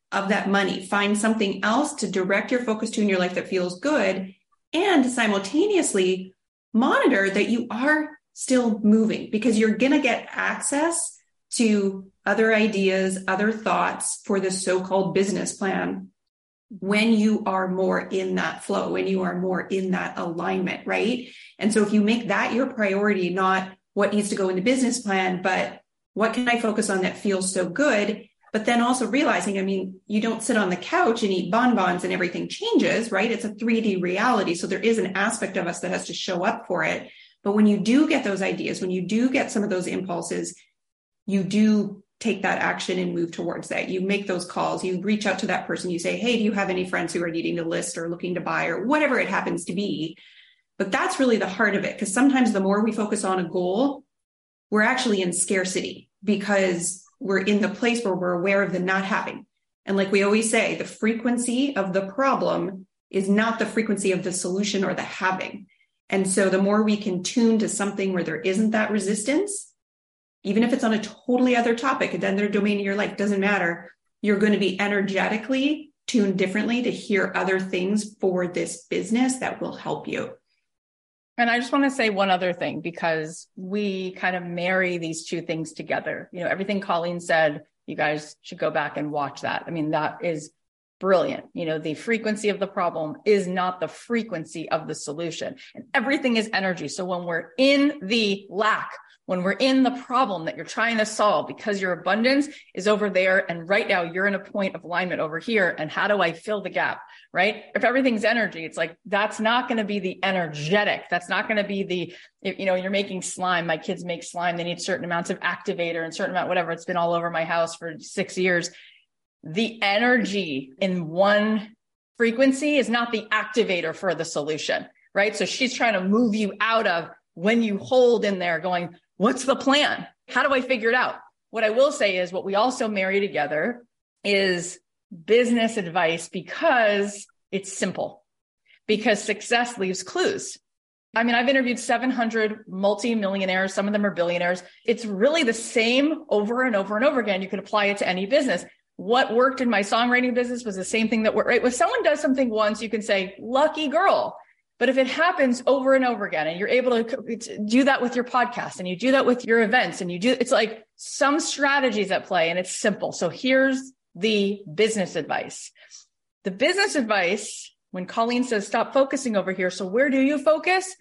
of that money. Find something else to direct your focus to in your life that feels good, and simultaneously monitor that you are still moving, because you're going to get access to other ideas, other thoughts for the so-called business plan when you are more in that flow, when you are more in that alignment, right? And so if you make that your priority, not what needs to go in the business plan, but what can I focus on that feels so good? But then also realizing, I mean, you don't sit on the couch and eat bonbons and everything changes, right? It's a 3D reality. So there is an aspect of us that has to show up for it. But when you do get those ideas, when you do get some of those impulses, you do take that action and move towards that. You make those calls, you reach out to that person, you say, hey, do you have any friends who are needing to list or looking to buy or whatever it happens to be? But that's really the heart of it, because sometimes the more we focus on a goal, we're actually in scarcity because we're in the place where we're aware of the not having. And like we always say, the frequency of the problem is not the frequency of the solution or the having. And so the more we can tune to something where there isn't that resistance, even if it's on a totally other topic, another domain of your life, doesn't matter. You're going to be energetically tuned differently to hear other things for this business that will help you. And I just want to say one other thing, because we kind of marry these two things together. You know, everything Colleen said, you guys should go back and watch that. I mean, that is brilliant. You know, the frequency of the problem is not the frequency of the solution, and everything is energy. So when we're in the lack, when we're in the problem that you're trying to solve, because your abundance is over there, and right now you're in a point of alignment over here. And how do I fill the gap, right? If everything's energy, it's like, that's not going to be the energetic. That's not going to be the, you know, you're making slime. My kids make slime. They need certain amounts of activator and certain amount, whatever. It's been all over my house for 6 years. The energy in one frequency is not the activator for the solution, right? So she's trying to move you out of when you hold in there going, what's the plan? How do I figure it out? What I will say is what we also marry together is business advice, because it's simple, because success leaves clues. I mean, I've interviewed 700 multi-millionaires. Some of them are billionaires. It's really the same over and over and over again. You can apply it to any business. What worked in my songwriting business was the same thing that worked, right? When someone does something once, you can say, lucky girl. But if it happens over and over again, and you're able to do that with your podcast, and you do that with your events, and it's like some strategies at play, and it's simple. So here's the business advice. The business advice, when Colleen says, stop focusing over here. So where do you focus?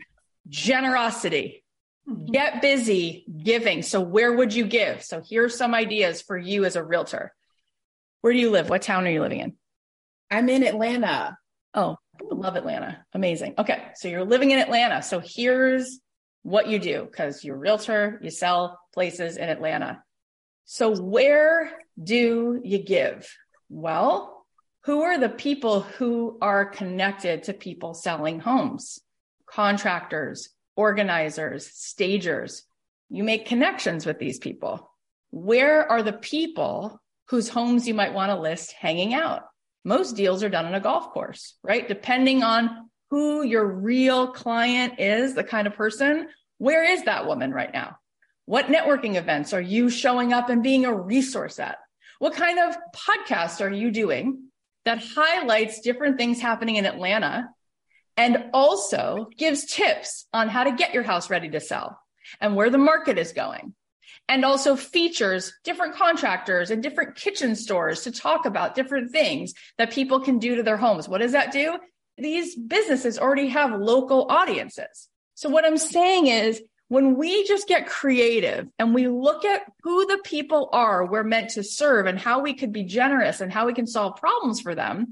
Generosity. Get busy giving. So where would you give? So here's some ideas for you as a realtor. Where do you live? What town are you living in? I'm in Atlanta. Oh, I love Atlanta. Amazing. Okay. So you're living in Atlanta. So here's what you do, because you're a realtor, you sell places in Atlanta. So where do you give? Well, who are the people who are connected to people selling homes? Contractors, organizers, stagers. You make connections with these people. Where are the people whose homes you might want to list hanging out? Most deals are done on a golf course, right? Depending on who your real client is, the kind of person, where is that woman right now? What networking events are you showing up and being a resource at? What kind of podcast are you doing that highlights different things happening in Atlanta and also gives tips on how to get your house ready to sell and where the market is going? And also features different contractors and different kitchen stores to talk about different things that people can do to their homes. What does that do? These businesses already have local audiences. So what I'm saying is, when we just get creative and we look at who the people are we're meant to serve and how we could be generous and how we can solve problems for them,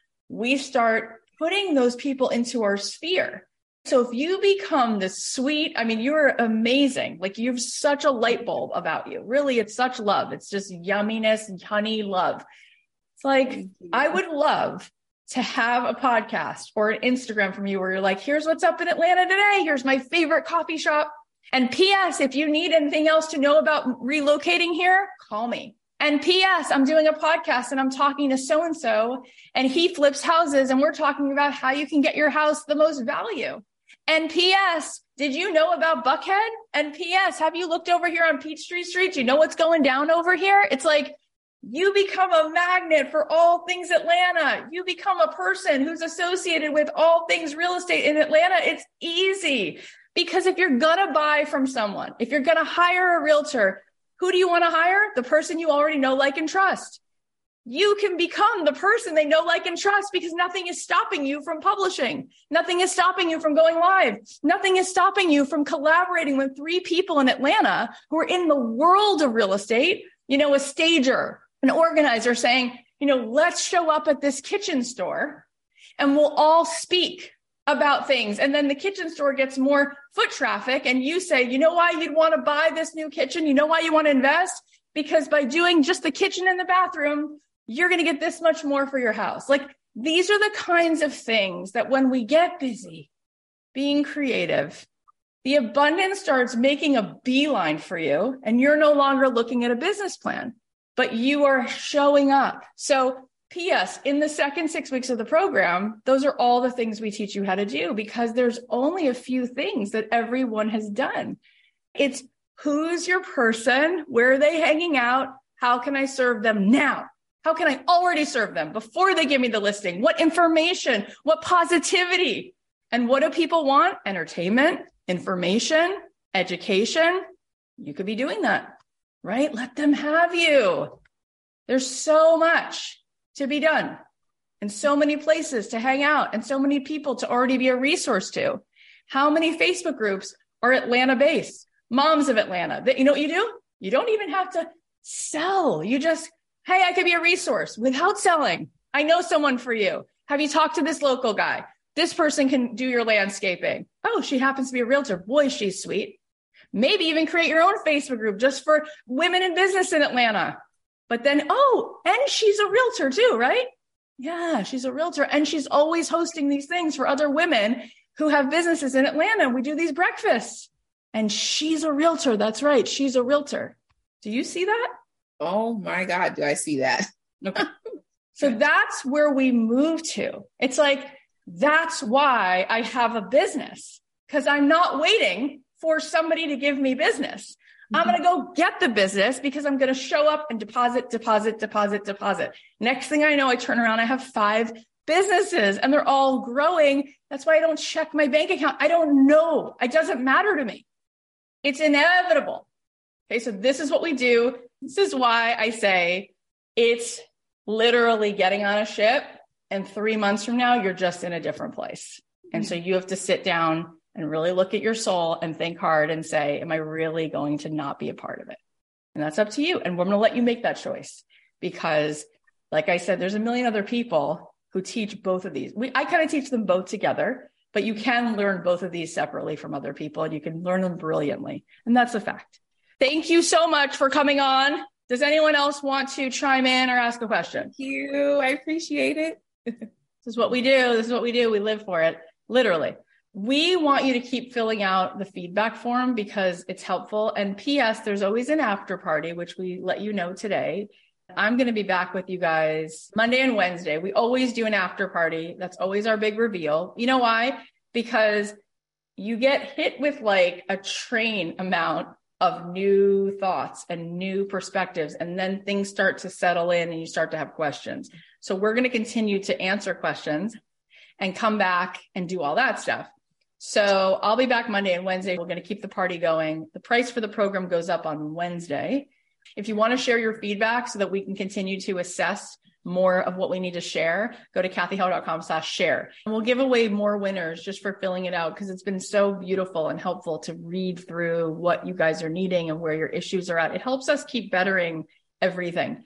we start putting those people into our sphere. So if you become this sweet, I mean, you're amazing. Like, you have such a light bulb about you. Really, it's such love. It's just yumminess and honey love. It's like, I would love to have a podcast or an Instagram from you where you're like, here's what's up in Atlanta today. Here's my favorite coffee shop. And P.S., if you need anything else to know about relocating here, call me. And P.S., I'm doing a podcast and I'm talking to so-and-so and he flips houses and we're talking about how you can get your house the most value. And P.S., did you know about Buckhead? And P.S., have you looked over here on Peachtree Street? Do you know what's going down over here? It's like, you become a magnet for all things Atlanta. You become a person who's associated with all things real estate in Atlanta. It's easy because if you're going to buy from someone, if you're going to hire a realtor, who do you want to hire? The person you already know, like, and trust. You can become the person they know, like, and trust because nothing is stopping you from publishing. Nothing is stopping you from going live. Nothing is stopping you from collaborating with 3 people in Atlanta who are in the world of real estate, a stager, an organizer saying, let's show up at this kitchen store and we'll all speak about things. And then the kitchen store gets more foot traffic. And you say, you know why you'd want to buy this new kitchen? You know why you want to invest? Because by doing just the kitchen and the bathroom, you're going to get this much more for your house. Like, these are the kinds of things that when we get busy being creative, the abundance starts making a beeline for you and you're no longer looking at a business plan, but you are showing up. So P.S. in the second 6 weeks of the program, those are all the things we teach you how to do because there's only a few things that everyone has done. It's who's your person? Where are they hanging out? How can I serve them now? How can I already serve them before they give me the listing? What information? What positivity? And what do people want? Entertainment, information, education. You could be doing that, right? Let them have you. There's so much to be done and so many places to hang out and so many people to already be a resource to. How many Facebook groups are Atlanta based? Moms of Atlanta. You know what you do? You don't even have to sell. You just, hey, I could be a resource without selling. I know someone for you. Have you talked to this local guy? This person can do your landscaping. Oh, she happens to be a realtor. Boy, she's sweet. Maybe even create your own Facebook group just for women in business in Atlanta. But then, and she's a realtor too, right? Yeah, she's a realtor. And she's always hosting these things for other women who have businesses in Atlanta. We do these breakfasts. And she's a realtor. That's right. She's a realtor. Do you see that? Oh my God, do I see that? Okay. So that's where we move to. It's like, that's why I have a business, because I'm not waiting for somebody to give me business. I'm going to go get the business because I'm going to show up and deposit. Next thing I know, I turn around, I have 5 businesses and they're all growing. That's why I don't check my bank account. I don't know. It doesn't matter to me. It's inevitable. Okay. So this is what we do. This is why I say it's literally getting on a ship and 3 months from now, you're just in a different place. And so you have to sit down and really look at your soul and think hard and say, am I really going to not be a part of it? And that's up to you. And we're going to let you make that choice because, like I said, there's a million other people who teach both of these. I kind of teach them both together, but you can learn both of these separately from other people and you can learn them brilliantly. And that's a fact. Thank you so much for coming on. Does anyone else want to chime in or ask a question? Thank you. I appreciate it. This is what we do. This is what we do. We live for it. Literally. We want you to keep filling out the feedback form because it's helpful. And P.S., there's always an after party, which we let you know today. I'm going to be back with you guys Monday and Wednesday. We always do an after party. That's always our big reveal. You know why? Because you get hit with like a train amount of new thoughts and new perspectives. And then things start to settle in and you start to have questions. So we're going to continue to answer questions and come back and do all that stuff. So I'll be back Monday and Wednesday. We're going to keep the party going. The price for the program goes up on Wednesday. If you want to share your feedback so that we can continue to assess more of what we need to share, go to kathyheller.com/share. And we'll give away more winners just for filling it out because it's been so beautiful and helpful to read through what you guys are needing and where your issues are at. It helps us keep bettering everything.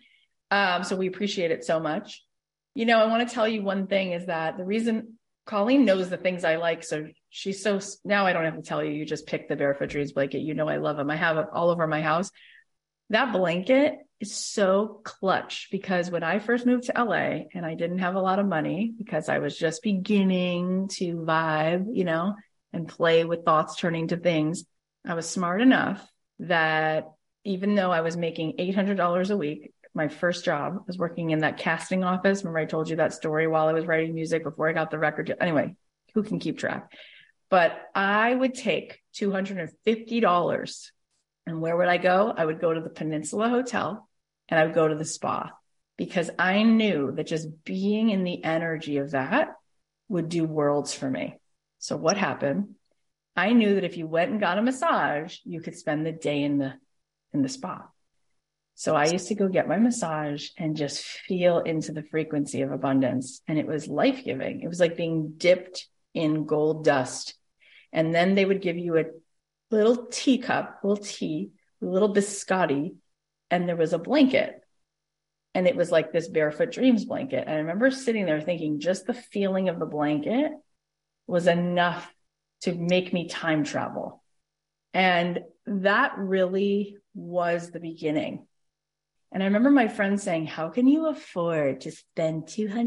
So we appreciate it so much. You know, I want to tell you one thing is that the reason Colleen knows the things I like. So she's so, now I don't have to tell you, you just pick the Barefoot Dreams blanket. You know, I love them. I have it all over my house. That blanket is so clutch because when I first moved to LA and I didn't have a lot of money because I was just beginning to vibe, you know, and play with thoughts turning to things, I was smart enough that even though I was making $800 a week, my first job was working in that casting office. Remember I told you that story while I was writing music before I got the record. Anyway, who can keep track? But I would take $250. And where would I go? I would go to the Peninsula Hotel and I would go to the spa because I knew that just being in the energy of that would do worlds for me. So what happened? I knew that if you went and got a massage, you could spend the day in the spa. So I used to go get my massage and just feel into the frequency of abundance. And it was life-giving. It was like being dipped in gold dust. And then they would give you a little teacup, little tea, a little biscotti, and there was a blanket. And it was like this Barefoot Dreams blanket. And I remember sitting there thinking just the feeling of the blanket was enough to make me time travel. And that really was the beginning. And I remember my friend saying, how can you afford to spend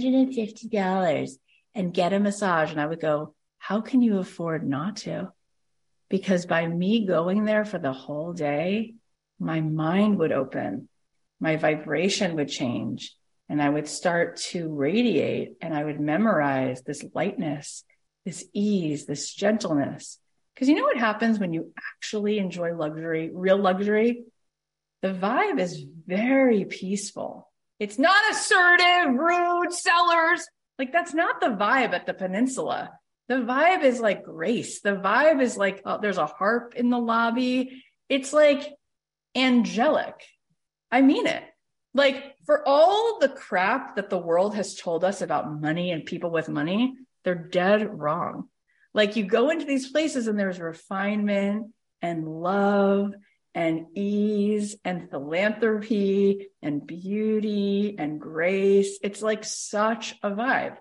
$250 and get a massage? And I would go, how can you afford not to? Because by me going there for the whole day, my mind would open, my vibration would change, and I would start to radiate, and I would memorize this lightness, this ease, this gentleness. Because you know what happens when you actually enjoy luxury, real luxury? The vibe is very peaceful. It's not assertive, rude, sellers. Like that's not the vibe at the Peninsula. The vibe is like grace. The vibe is like, oh, there's a harp in the lobby. It's like angelic. I mean it. Like for all the crap that the world has told us about money and people with money, they're dead wrong. Like you go into these places and there's refinement and love and ease and philanthropy and beauty and grace. It's like such a vibe.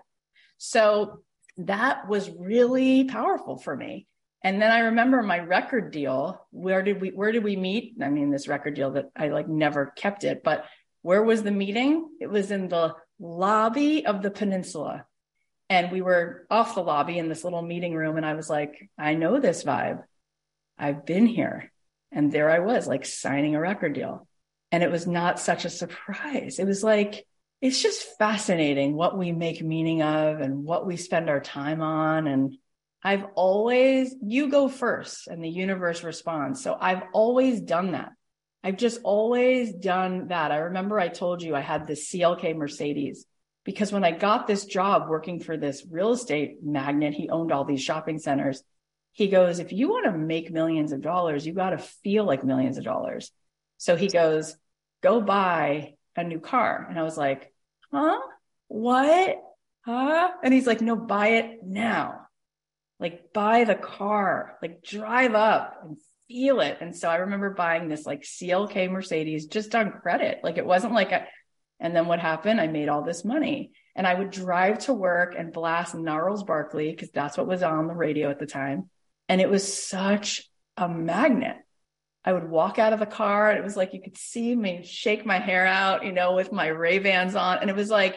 So that was really powerful for me. And then I remember my record deal. Where did we meet? I mean, this record deal that I like never kept it, but where was the meeting? It was in the lobby of the Peninsula. And we were off the lobby in this little meeting room. And I was like, I know this vibe. I've been here. And there I was, like signing a record deal. And it was not such a surprise. It was like, it's just fascinating what we make meaning of and what we spend our time on. And I've always, you go first and the universe responds. So I've always done that. I've just always done that. I remember I told you I had this CLK Mercedes because when I got this job working for this real estate magnate, he owned all these shopping centers. He goes, if you want to make millions of dollars, you got to feel like millions of dollars. So he goes, go buy a new car. And I was like, huh? What? Huh? And he's like, no, buy it now. Like buy the car, like drive up and feel it. And so I remember buying this like CLK Mercedes just on credit. Like it wasn't like and then what happened? I made all this money and I would drive to work and blast Gnarls Barkley because that's what was on the radio at the time. And it was such a magnet. I would walk out of the car and it was like, you could see me shake my hair out, with my Ray-Bans on. And it was like,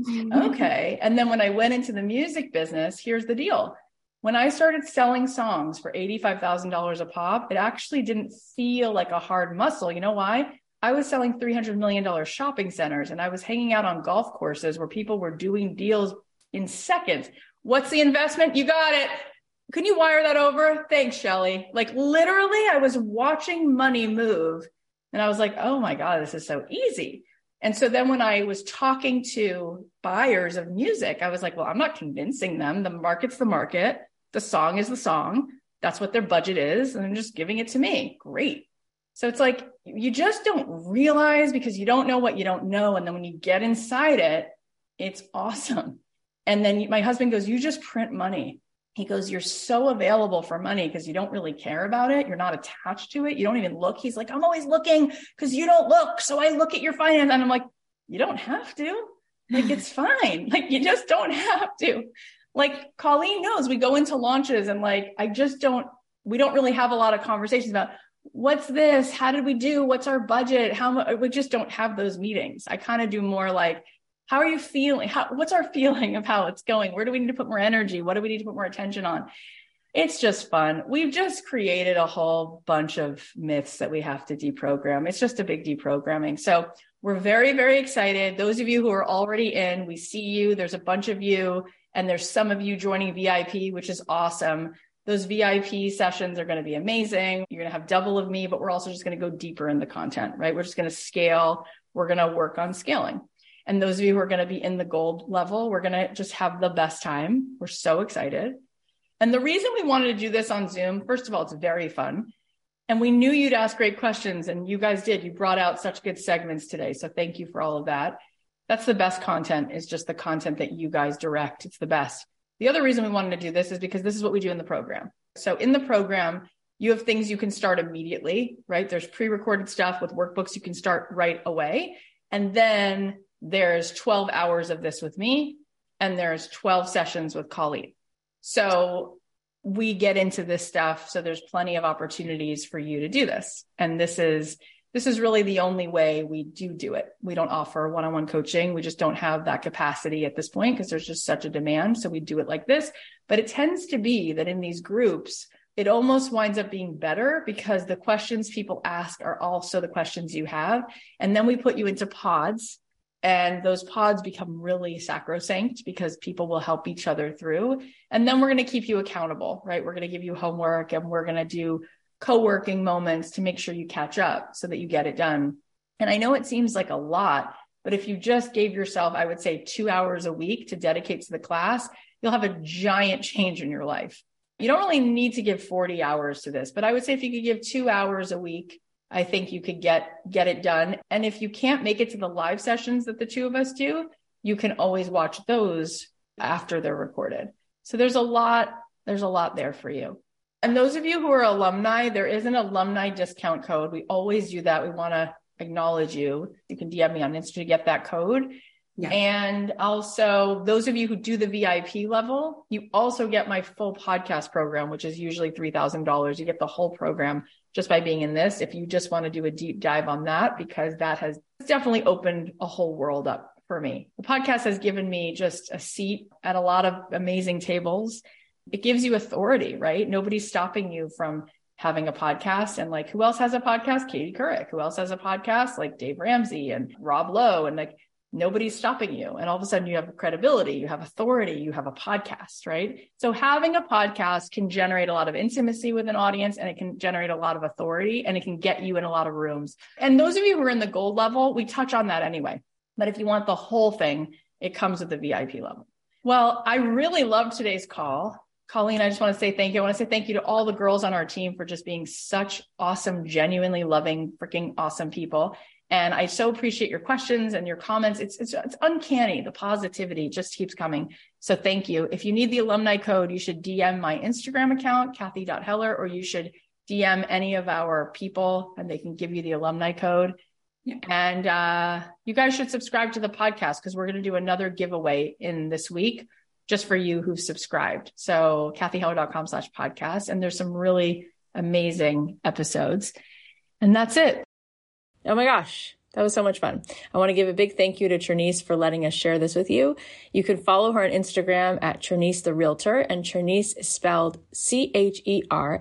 okay. And then when I went into the music business, here's the deal. When I started selling songs for $85,000 a pop, it actually didn't feel like a hard muscle. You know why? I was selling $300 million shopping centers and I was hanging out on golf courses where people were doing deals in seconds. What's the investment? You got it. Can you wire that over? Thanks, Shelly. Like literally I was watching money move and I was like, oh my God, this is so easy. And so then when I was talking to buyers of music, I was like, well, I'm not convincing them. The market's the market. The song is the song. That's what their budget is. And they're just giving it to me. Great. So it's like, you just don't realize because you don't know what you don't know. And then when you get inside it, it's awesome. And then my husband goes, you just print money. He goes, you're so available for money because you don't really care about it. You're not attached to it. You don't even look. He's like, I'm always looking because you don't look. So I look at your finance and I'm like, you don't have to. Like, it's fine. Like, you just don't have to. Like, Colleen knows we go into launches and like, we don't really have a lot of conversations about what's this? How did we do? What's our budget? How much? We just don't have those meetings. I kind of do more like, how are you feeling? What's our feeling of how it's going? Where do we need to put more energy? What do we need to put more attention on? It's just fun. We've just created a whole bunch of myths that we have to deprogram. It's just a big deprogramming. So we're very, very excited. Those of you who are already in, we see you. There's a bunch of you, and there's some of you joining VIP, which is awesome. Those VIP sessions are going to be amazing. You're going to have double of me, but we're also just going to go deeper in the content, right? We're just going to scale. We're going to work on scaling. And those of you who are going to be in the gold level, we're going to just have the best time. We're so excited. And the reason we wanted to do this on Zoom, first of all, it's very fun. And we knew you'd ask great questions, and you guys did. You brought out such good segments today. So thank you for all of that. That's the best content, is just the content that you guys direct. It's the best. The other reason we wanted to do this is because this is what we do in the program. So in the program, you have things you can start immediately, right? There's pre-recorded stuff with workbooks you can start right away. And then there's 12 hours of this with me, and there's 12 sessions with Colleen. So we get into this stuff. So there's plenty of opportunities for you to do this. And this is really the only way we do it. We don't offer one-on-one coaching. We just don't have that capacity at this point because there's just such a demand. So we do it like this, but it tends to be that in these groups, it almost winds up being better because the questions people ask are also the questions you have. And then we put you into pods, and those pods become really sacrosanct because people will help each other through. And then we're going to keep you accountable, right? We're going to give you homework, and we're going to do co-working moments to make sure you catch up so that you get it done. And I know it seems like a lot, but if you just gave yourself, I would say 2 hours a week to dedicate to the class, you'll have a giant change in your life. You don't really need to give 40 hours to this, but I would say if you could give 2 hours a week, I think you could get it done. And if you can't make it to the live sessions that the two of us do, you can always watch those after they're recorded. So there's a lot there for you. And those of you who are alumni, there is an alumni discount code. We always do that. We want to acknowledge you. You can DM me on Insta to get that code. Yeah. And also those of you who do the VIP level, you also get my full podcast program, which is usually $3,000. You get the whole program just by being in this. If you just want to do a deep dive on that, because that has definitely opened a whole world up for me. The podcast has given me just a seat at a lot of amazing tables. It gives you authority, right? Nobody's stopping you from having a podcast. And like, who else has a podcast? Katie Couric. Who else has a podcast? Like Dave Ramsey and Rob Lowe. And like, nobody's stopping you. And all of a sudden you have credibility, you have authority, you have a podcast, right? So having a podcast can generate a lot of intimacy with an audience, and it can generate a lot of authority, and it can get you in a lot of rooms. And those of you who are in the gold level, we touch on that anyway. But if you want the whole thing, it comes with the VIP level. Well, I really loved today's call. Colleen, I just want to say thank you. I want to say thank you to all the girls on our team for just being such awesome, genuinely loving, freaking awesome people. And I so appreciate your questions and your comments. It's uncanny. The positivity just keeps coming. So thank you. If you need the alumni code, you should DM my Instagram account, Kathy.Heller, or you should DM any of our people and they can give you the alumni code. Yeah. And you guys should subscribe to the podcast because we're going to do another giveaway in this week just for you who've subscribed. So KathyHeller.com/podcast. And there's some really amazing episodes. And that's it. Oh my gosh, that was so much fun. I want to give a big thank you to Chernice for letting us share this with you. You can follow her on Instagram at Chernice the Realtor, and Chernice is spelled Chernice.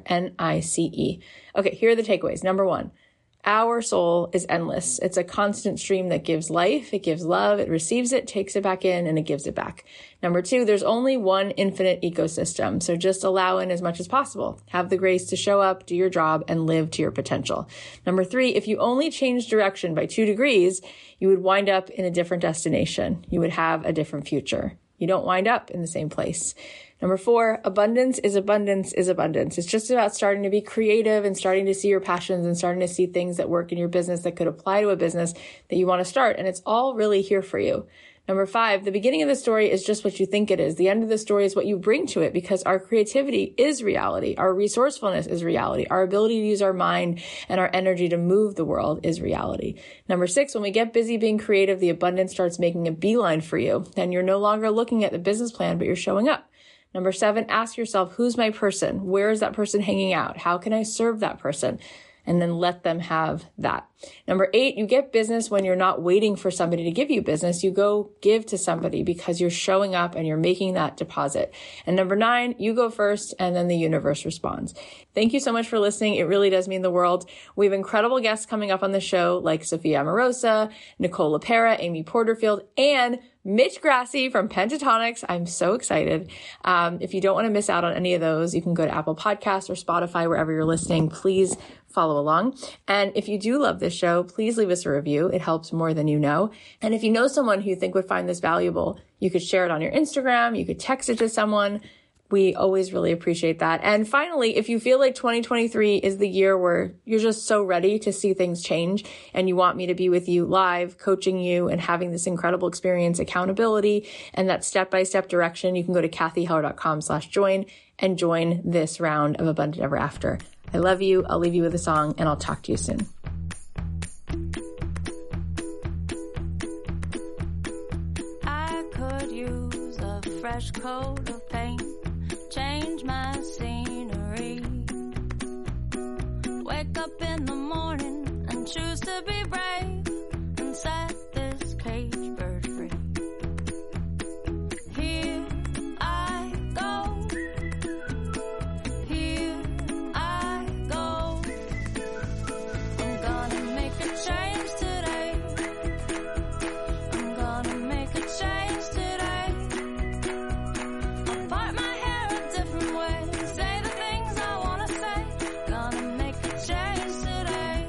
Okay, here are the takeaways. Number one, our soul is endless. It's a constant stream that gives life, it gives love, it receives it, takes it back in, and it gives it back. Number two, there's only one infinite ecosystem, so just allow in as much as possible. Have the grace to show up, do your job, and live to your potential. Number three, if you only change direction by 2 degrees, you would wind up in a different destination. You would have a different future. You don't wind up in the same place. Number four, abundance is abundance is abundance. It's just about starting to be creative and starting to see your passions and starting to see things that work in your business that could apply to a business that you want to start. And it's all really here for you. Number five, the beginning of the story is just what you think it is. The end of the story is what you bring to it, because our creativity is reality. Our resourcefulness is reality. Our ability to use our mind and our energy to move the world is reality. Number six, when we get busy being creative, the abundance starts making a beeline for you. And you're no longer looking at the business plan, but you're showing up. Number seven, ask yourself, who's my person? Where is that person hanging out? How can I serve that person? And then let them have that. Number eight, you get business when you're not waiting for somebody to give you business. You go give to somebody because you're showing up and you're making that deposit. And number nine, you go first and then the universe responds. Thank you so much for listening. It really does mean the world. We have incredible guests coming up on the show like Sophia Amorosa, Nicole LaPera, Amy Porterfield, and Mitch Grassi from Pentatonics. I'm so excited. If you don't want to miss out on any of those, you can go to Apple Podcasts or Spotify, wherever you're listening. Please follow along. And if you do love this show, please leave us a review. It helps more than you know. And if you know someone who you think would find this valuable, you could share it on your Instagram. You could text it to someone. We always really appreciate that. And finally, if you feel like 2023 is the year where you're just so ready to see things change and you want me to be with you live, coaching you and having this incredible experience, accountability, and that step-by-step direction, you can go to kathyheller.com/join and join this round of Abundant Ever After. I love you. I'll leave you with a song and I'll talk to you soon. I could use a fresh coat of paint. Change my scenery. Wake up in the morning and choose to be brave and set this caged bird free. Here I go. Here I go. I'm gonna make a change today. I'm gonna make a change today. I'll part my hair a different way, say the things I wanna say. Gonna make a change today.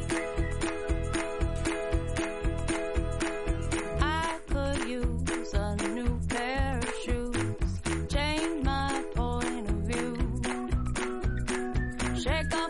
I could use a new pair of shoes, change my point of view, shake off